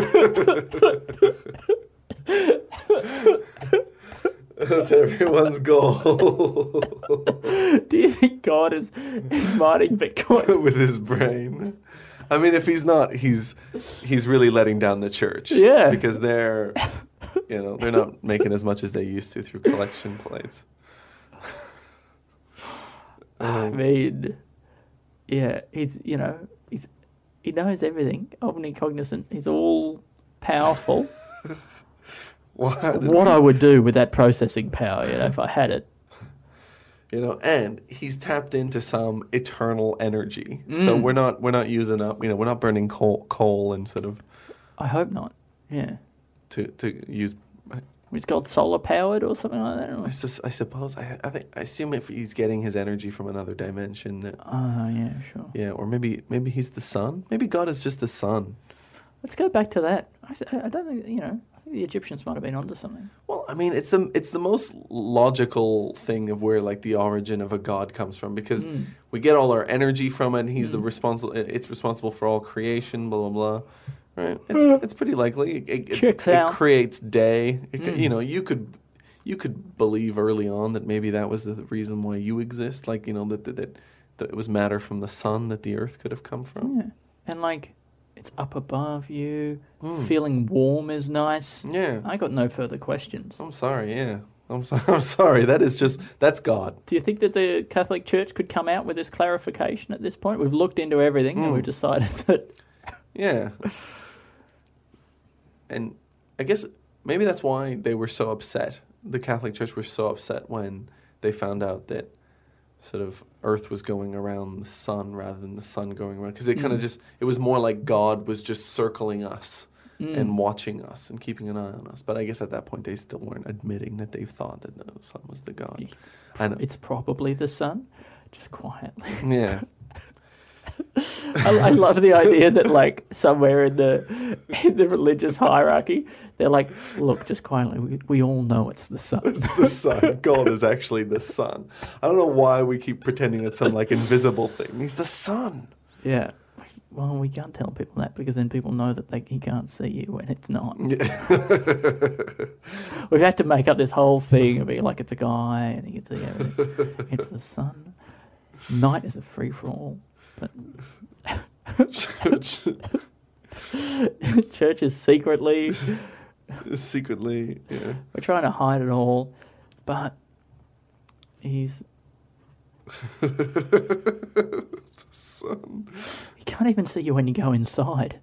That's everyone's goal. Do you think God is, is mining Bitcoin? With his brain. I mean, if he's not, he's he's really letting down the church. Yeah. Because they're, you know, they're not making as much as they used to through collection plates. I mean, yeah, he's, you know, he's he knows everything, omnicognizant. He's all powerful. What? What I would do with that processing power, you know, if I had it. You know, and he's tapped into some eternal energy. Mm. So we're not we're not using up, you know, we're not burning coal, coal and sort of I hope not. Yeah. to to use. Is God solar powered or something like that? I, sus- I suppose I I think I assume if he's getting his energy from another dimension. That, Oh, yeah, sure. yeah, or maybe maybe he's the sun. Maybe God is just the sun. Let's go back to that. I, I don't think, you know, I think the Egyptians might have been onto something. Well, I mean, it's the it's the most logical thing of where like the origin of a god comes from, because Mm. we get all our energy from it. And he's the responsible. It's responsible for all creation. Blah blah blah. Right? It's it's pretty likely. It, it, Checks it out. creates day. It, could- Mm. You know, you could you could believe early on that maybe that was the reason why you exist. Like, you know, that that, that, that it was matter from the sun that the earth could have come from. Yeah. And, like, it's up above you. Mm. Feeling warm is nice. Yeah. I got no further questions. I'm sorry. Yeah. I'm so, I'm sorry. That is just that's God. Do you think that the Catholic Church could come out with this clarification at this point? We've looked into everything and Mm. we've decided that... Yeah. And I guess maybe that's why they were so upset. The Catholic Church were so upset when they found out that sort of Earth was going around the sun rather than the sun going around. Because it kind of Mm. just, it was more like God was just circling us Mm. and watching us and keeping an eye on us. But I guess at that point they still weren't admitting that they thought that the sun was the God. I know. It's probably the sun. Just quietly. Yeah. I, I love the idea that, like, somewhere in the in the religious hierarchy, they're like, look, just quietly, we, we all know it's the sun. It's the sun. God is actually the sun. I don't know why we keep pretending it's some like invisible thing. He's the sun. Yeah. Well, we can't tell people that because then people know that they he can't see you when it's not. Yeah. We've had to make up this whole thing and be like, it's a guy and he can see everything. It's the sun. Night is a free for all. But Church. church is secretly, Secretly, yeah. we're trying to hide it all, but he's, Sun. he can't even see you when you go inside.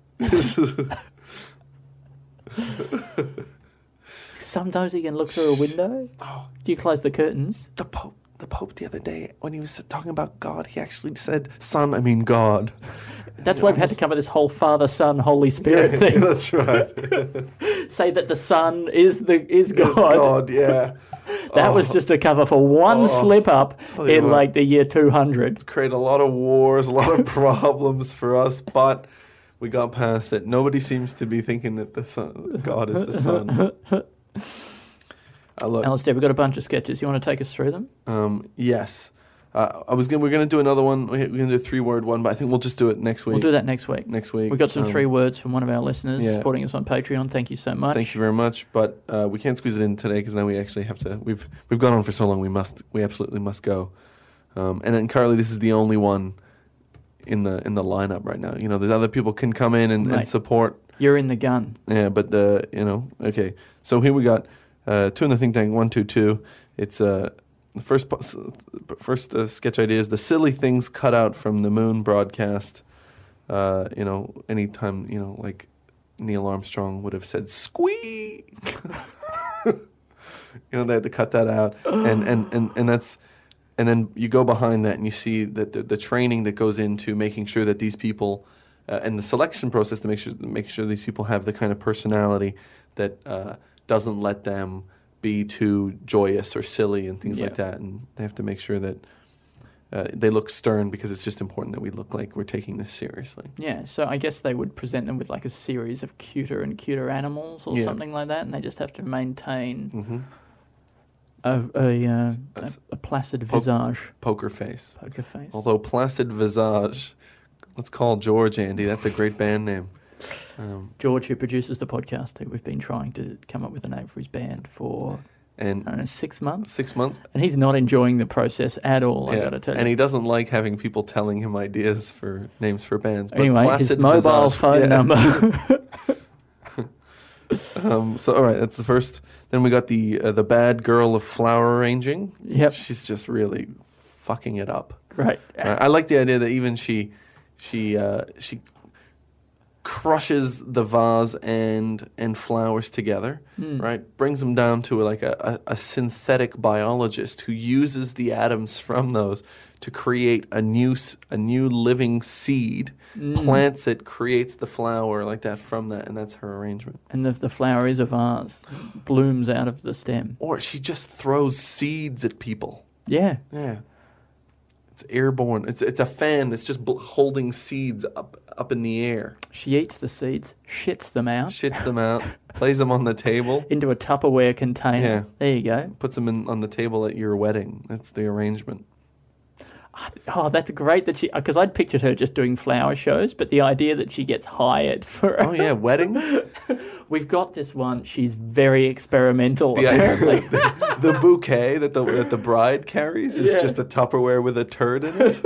Sometimes he can look through a window. Oh, Do you close the curtains? the Pope. The Pope the other day, when he was talking about God, he actually said, "Son," I mean God. That's why we've had to come up with this whole Father, Son, Holy Spirit Yeah, thing. that's right. Say that the Son is the is God. It's God, yeah. That was just a cover for one Oh, slip up tell you in what. like the year two hundred. Create a lot of wars, a lot of problems for us, but we got past it. Nobody seems to be thinking that the sun, God is the sun. Uh, look, Alistair, we've got a bunch of sketches. You want to take us through them? um, yes, uh, I was gonna. We're gonna do another one. We're gonna do a three-word one, but I think we'll just do it next week. We'll do that next week. Next week. We got some Um, three words from one of our listeners yeah. supporting us on Patreon. Thank you so much. Thank you very much, but uh, we can't squeeze it in today because now we actually have to. We've we've gone on for so long. We must. We absolutely must go. Um, and then Carly, this is the only one in the in the lineup right now. You know, there's other people can come in and, and Right. support. You're in the gun. Yeah, but the you know okay. So here we got uh, two in the think tank. One, two, two. It's uh, the first po- s- first uh, sketch idea is the silly things cut out from the Moon broadcast. Uh, you know, anytime you know like Neil Armstrong would have said squeak. You know, they had to cut that out, and, and, and, and that's, and then you go behind that and you see that the, the training that goes into making sure that these people, uh, and the selection process to make sure make sure these people have the kind of personality that uh, doesn't let them be too joyous or silly and things like Yeah. that, and they have to make sure that uh, they look stern because it's just important that we look like we're taking this seriously. Yeah, so I guess they would present them with like a series of cuter and cuter animals or Yeah. something like that, and they just have to maintain Mm-hmm. a a, uh, a, S- a placid po- visage, Poker face. poker face. Although Placid Visage, let's call George Andy. That's a great band name. Um, George, who produces the podcast, who we've been trying to come up with a name for his band for I and don't know six months, six months. and he's not enjoying the process at all. I Yeah, got to tell you. and he doesn't like having people telling him ideas for names for bands. But Anyway, Placid his mobile Visage- phone yeah. number. um, so all right, that's the first. Then we got the uh, the bad girl of flower arranging. Yep. She's just really fucking it up. Right. Uh, I like the idea that even she, she, uh, she crushes the vase and and flowers together, Hmm. right? Brings them down to like a, a, a synthetic biologist who uses the atoms from those to create a new s- a new living seed, Hmm. plants it, creates the flower like that from that, and that's her arrangement. And the, the flower is a vase, blooms out of the stem. Or she just throws seeds at people. Yeah. Yeah. It's airborne. It's it's a fan that's just bl- holding seeds up up in the air. She eats the seeds, shits them out Shits them out, plays them on the table, into a Tupperware container. Yeah. There you go. puts them in, on the table at your wedding. That's the arrangement. Oh, that's great that she, because I'd pictured her just doing flower shows, but the idea that she gets hired for. Oh yeah, weddings. We've got this one. She's very experimental. The, apparently. the, the bouquet that the that the bride carries is Yeah. just a Tupperware with a turd in it.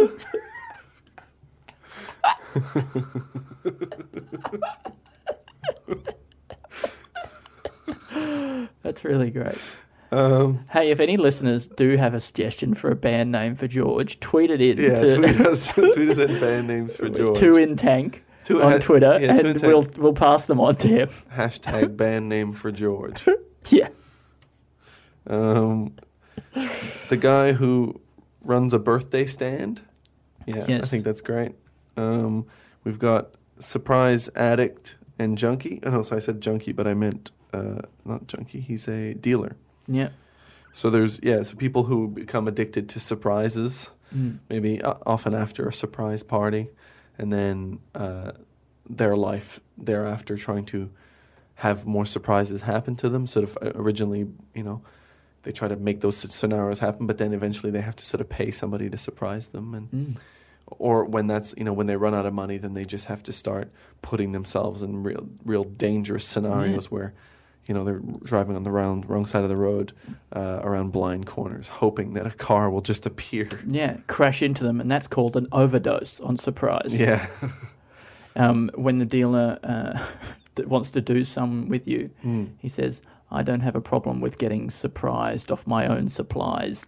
That's really great. Um, Hey, if any listeners do have a suggestion for a band name for George, tweet it in yeah, to tweet us, tweet us at band names for George. Two in Tank Two- on ha- Twitter, yeah, Two in and Tank. we'll we'll pass them on to him. Hashtag band name for George. Yeah. Um, the guy who runs a birthday stand. Yeah, I Yes. think that's great. Um, we've got surprise addict and junkie. Oh, no, so I said junkie, but I meant uh, not junkie. He's a dealer. Yeah. So there's yeah, so people who become addicted to surprises, Mm. maybe uh, often after a surprise party, and then uh, their life thereafter trying to have more surprises happen to them. Sort of uh, originally, you know, they try to make those scenarios happen, but then eventually they have to sort of pay somebody to surprise them, and Mm. or when that's you know when they run out of money, then they just have to start putting themselves in real real dangerous scenarios where. You know, they're driving on the round, wrong side of the road, uh, around blind corners, hoping that a car will just appear. Yeah, crash into them, and that's called an overdose on surprise. Yeah. Um, when the dealer uh, that wants to do some with you, Mm. he says, "I don't have a problem with getting surprised off my own supplies."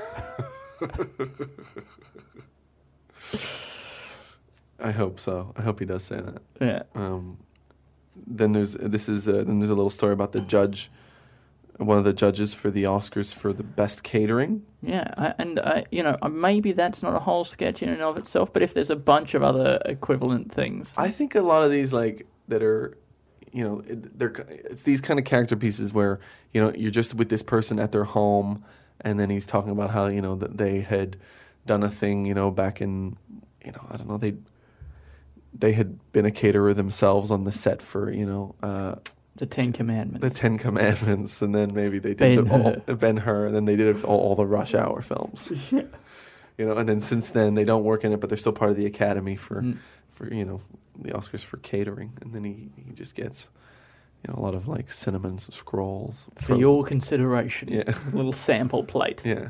I hope so. I hope he does say that. Yeah. Um, then there's this is uh, then there's a little story about the judge, one of the judges for the Oscars for the best catering. Yeah, I, and uh, you know, uh, maybe that's not a whole sketch in and of itself, but if there's a bunch of other equivalent things, I think a lot of these like that are, you know, it, they're it's these kind of character pieces where you know you're just with this person at their home, and then he's talking about how you know that they had done a thing, you know, back in, you know, I don't know, they they had been a caterer themselves on the set for, you know, uh, the Ten Commandments. the Ten Commandments, and then maybe they did Ben-Hur. the, all, Ben-Hur, and then they did it for all, all the Rush Hour films. You know, and then since then they don't work in it, but they're still part of the Academy for, Mm. for you know, the Oscars for catering, and then he, he just gets, you know, a lot of like cinnamon scrolls For frozen. your consideration. Yeah. A little sample plate. Yeah.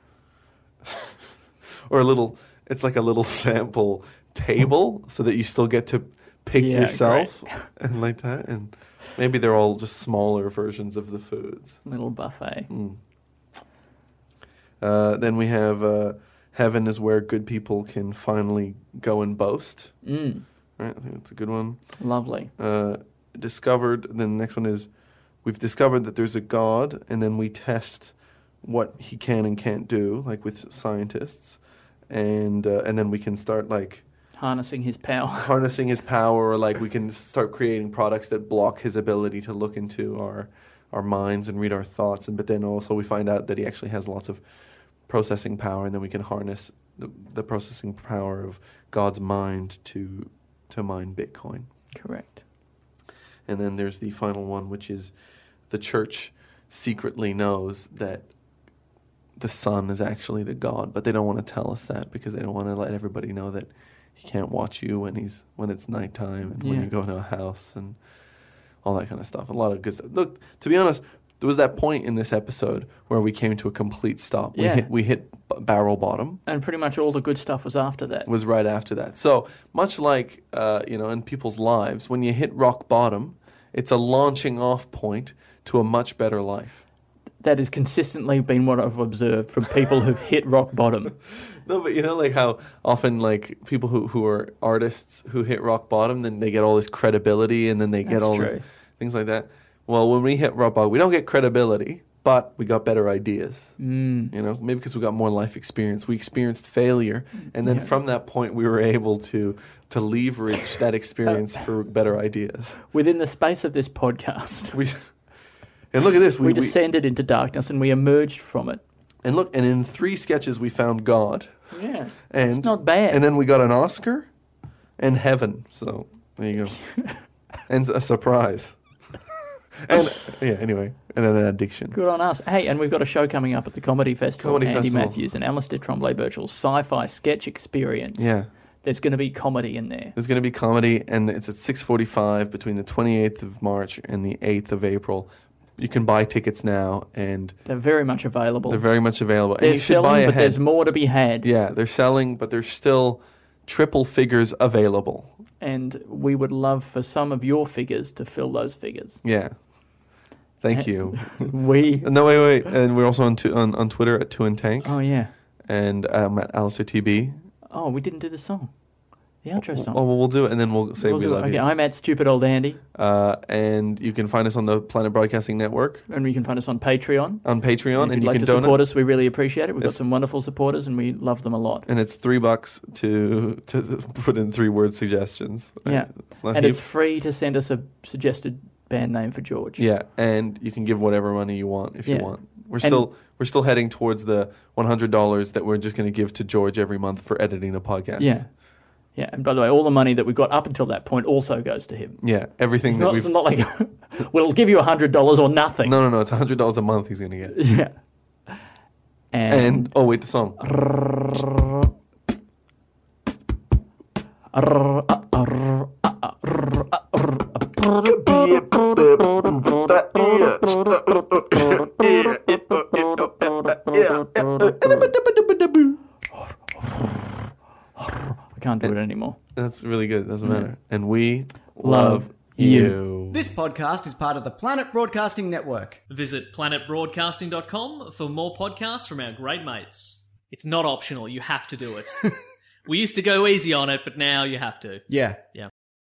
Or a little, it's like a little sample table so that you still get to pick Yeah, yourself and like that. And maybe they're all just smaller versions of the foods. Little buffet. Mm. Uh, then we have uh, heaven is where good people can finally go and boast. Mm. Right, I think that's a good one. Lovely. Uh, discovered, then the next one is we've discovered that there's a God, and then we test what he can and can't do, like with scientists. And uh, and then we can start like Harnessing his power. harnessing his power, or like we can start creating products that block his ability to look into our our minds and read our thoughts. And but then also we find out that he actually has lots of processing power, and then we can harness the, the processing power of God's mind to to mine Bitcoin. Correct. And then there's the final one, which is the church secretly knows that the sun is actually the God, but they don't want to tell us that because they don't want to let everybody know that he can't watch you when he's when it's nighttime and when Yeah. you go to a house and all that kind of stuff. A lot of good stuff. Look, to be honest, there was that point in this episode where we came to a complete stop. We Yeah. hit we hit b- barrel bottom. And pretty much all the good stuff was after that. Was right after that. So much like uh, you know, in people's lives, when you hit rock bottom, it's a launching off point to a much better life. That has consistently been what I've observed from people who've hit rock bottom. No, but you know, like how often, like people who, who are artists who hit rock bottom, then they get all this credibility, and then they get That's all true. these things like that. Well, when we hit rock bottom, we don't get credibility, but we got better ideas. Mm. You know, maybe because we got more life experience. We experienced failure, and then Yeah. from that point, we were able to to leverage that experience for better ideas. Within the space of this podcast, We and look at this. we, We, we descended into darkness and we emerged from it. and look, and in three sketches, we found God. Yeah. And It's not bad. And then we got an Oscar and heaven. So there you go. And a surprise. And yeah, anyway. And then an addiction. Good on us. Hey, and we've got a show coming up at the Comedy Festival. Comedy Andy Festival. Matthews and Alistair Tremblay-Birchall's sci-fi sketch experience. Yeah. There's going to be comedy in there. There's going to be comedy, and it's at six forty-five between the twenty-eighth of March and the eighth of April. You can buy tickets now, and They're very much available. they're very much available. They're and you should buy selling, but ahead. there's more to be had. Yeah, they're selling, but there's still triple figures available. And we would love for some of your figures to fill those figures. Yeah. Thank you. We... No, wait, wait. And we're also on, tu- on on Twitter at Two and Tank. Oh, yeah. And um, at Alistair T B. Oh, we didn't do the song. The outro song. Oh, well, we'll do it, and then we'll say We'll we do it. love Okay, you. I'm at Stupid Old Andy, Uh, and you can find us on the Planet Broadcasting Network and you can find us on Patreon. on Patreon, if and you'd you like can to donate. support us, we really appreciate it. We've got It's- some wonderful supporters, and we love them a lot. And it's three bucks to to put in three word suggestions. Yeah. It's not And heap. it's free to send us a suggested band name for George. Yeah, and you can give whatever money you want if Yeah. you want. We're And- still we're still heading towards the one hundred dollars that we're just going to give to George every month for editing the podcast. Yeah. Yeah, and by the way, all the money that we got up until that point also goes to him. Yeah, everything It's that not, we've it's not like we'll give you one hundred dollars or nothing. No, no, no, it's one hundred dollars a month he's going to get. Yeah. And, And oh wait, the song. I can't do it anymore. That's really good. Doesn't matter. And we Love love you. you. This podcast is part of the Planet Broadcasting Network. Visit planet broadcasting dot com for more podcasts from our great mates. It's not optional, you have to do it. We used to go easy on it, but now you have to. Yeah. Yeah.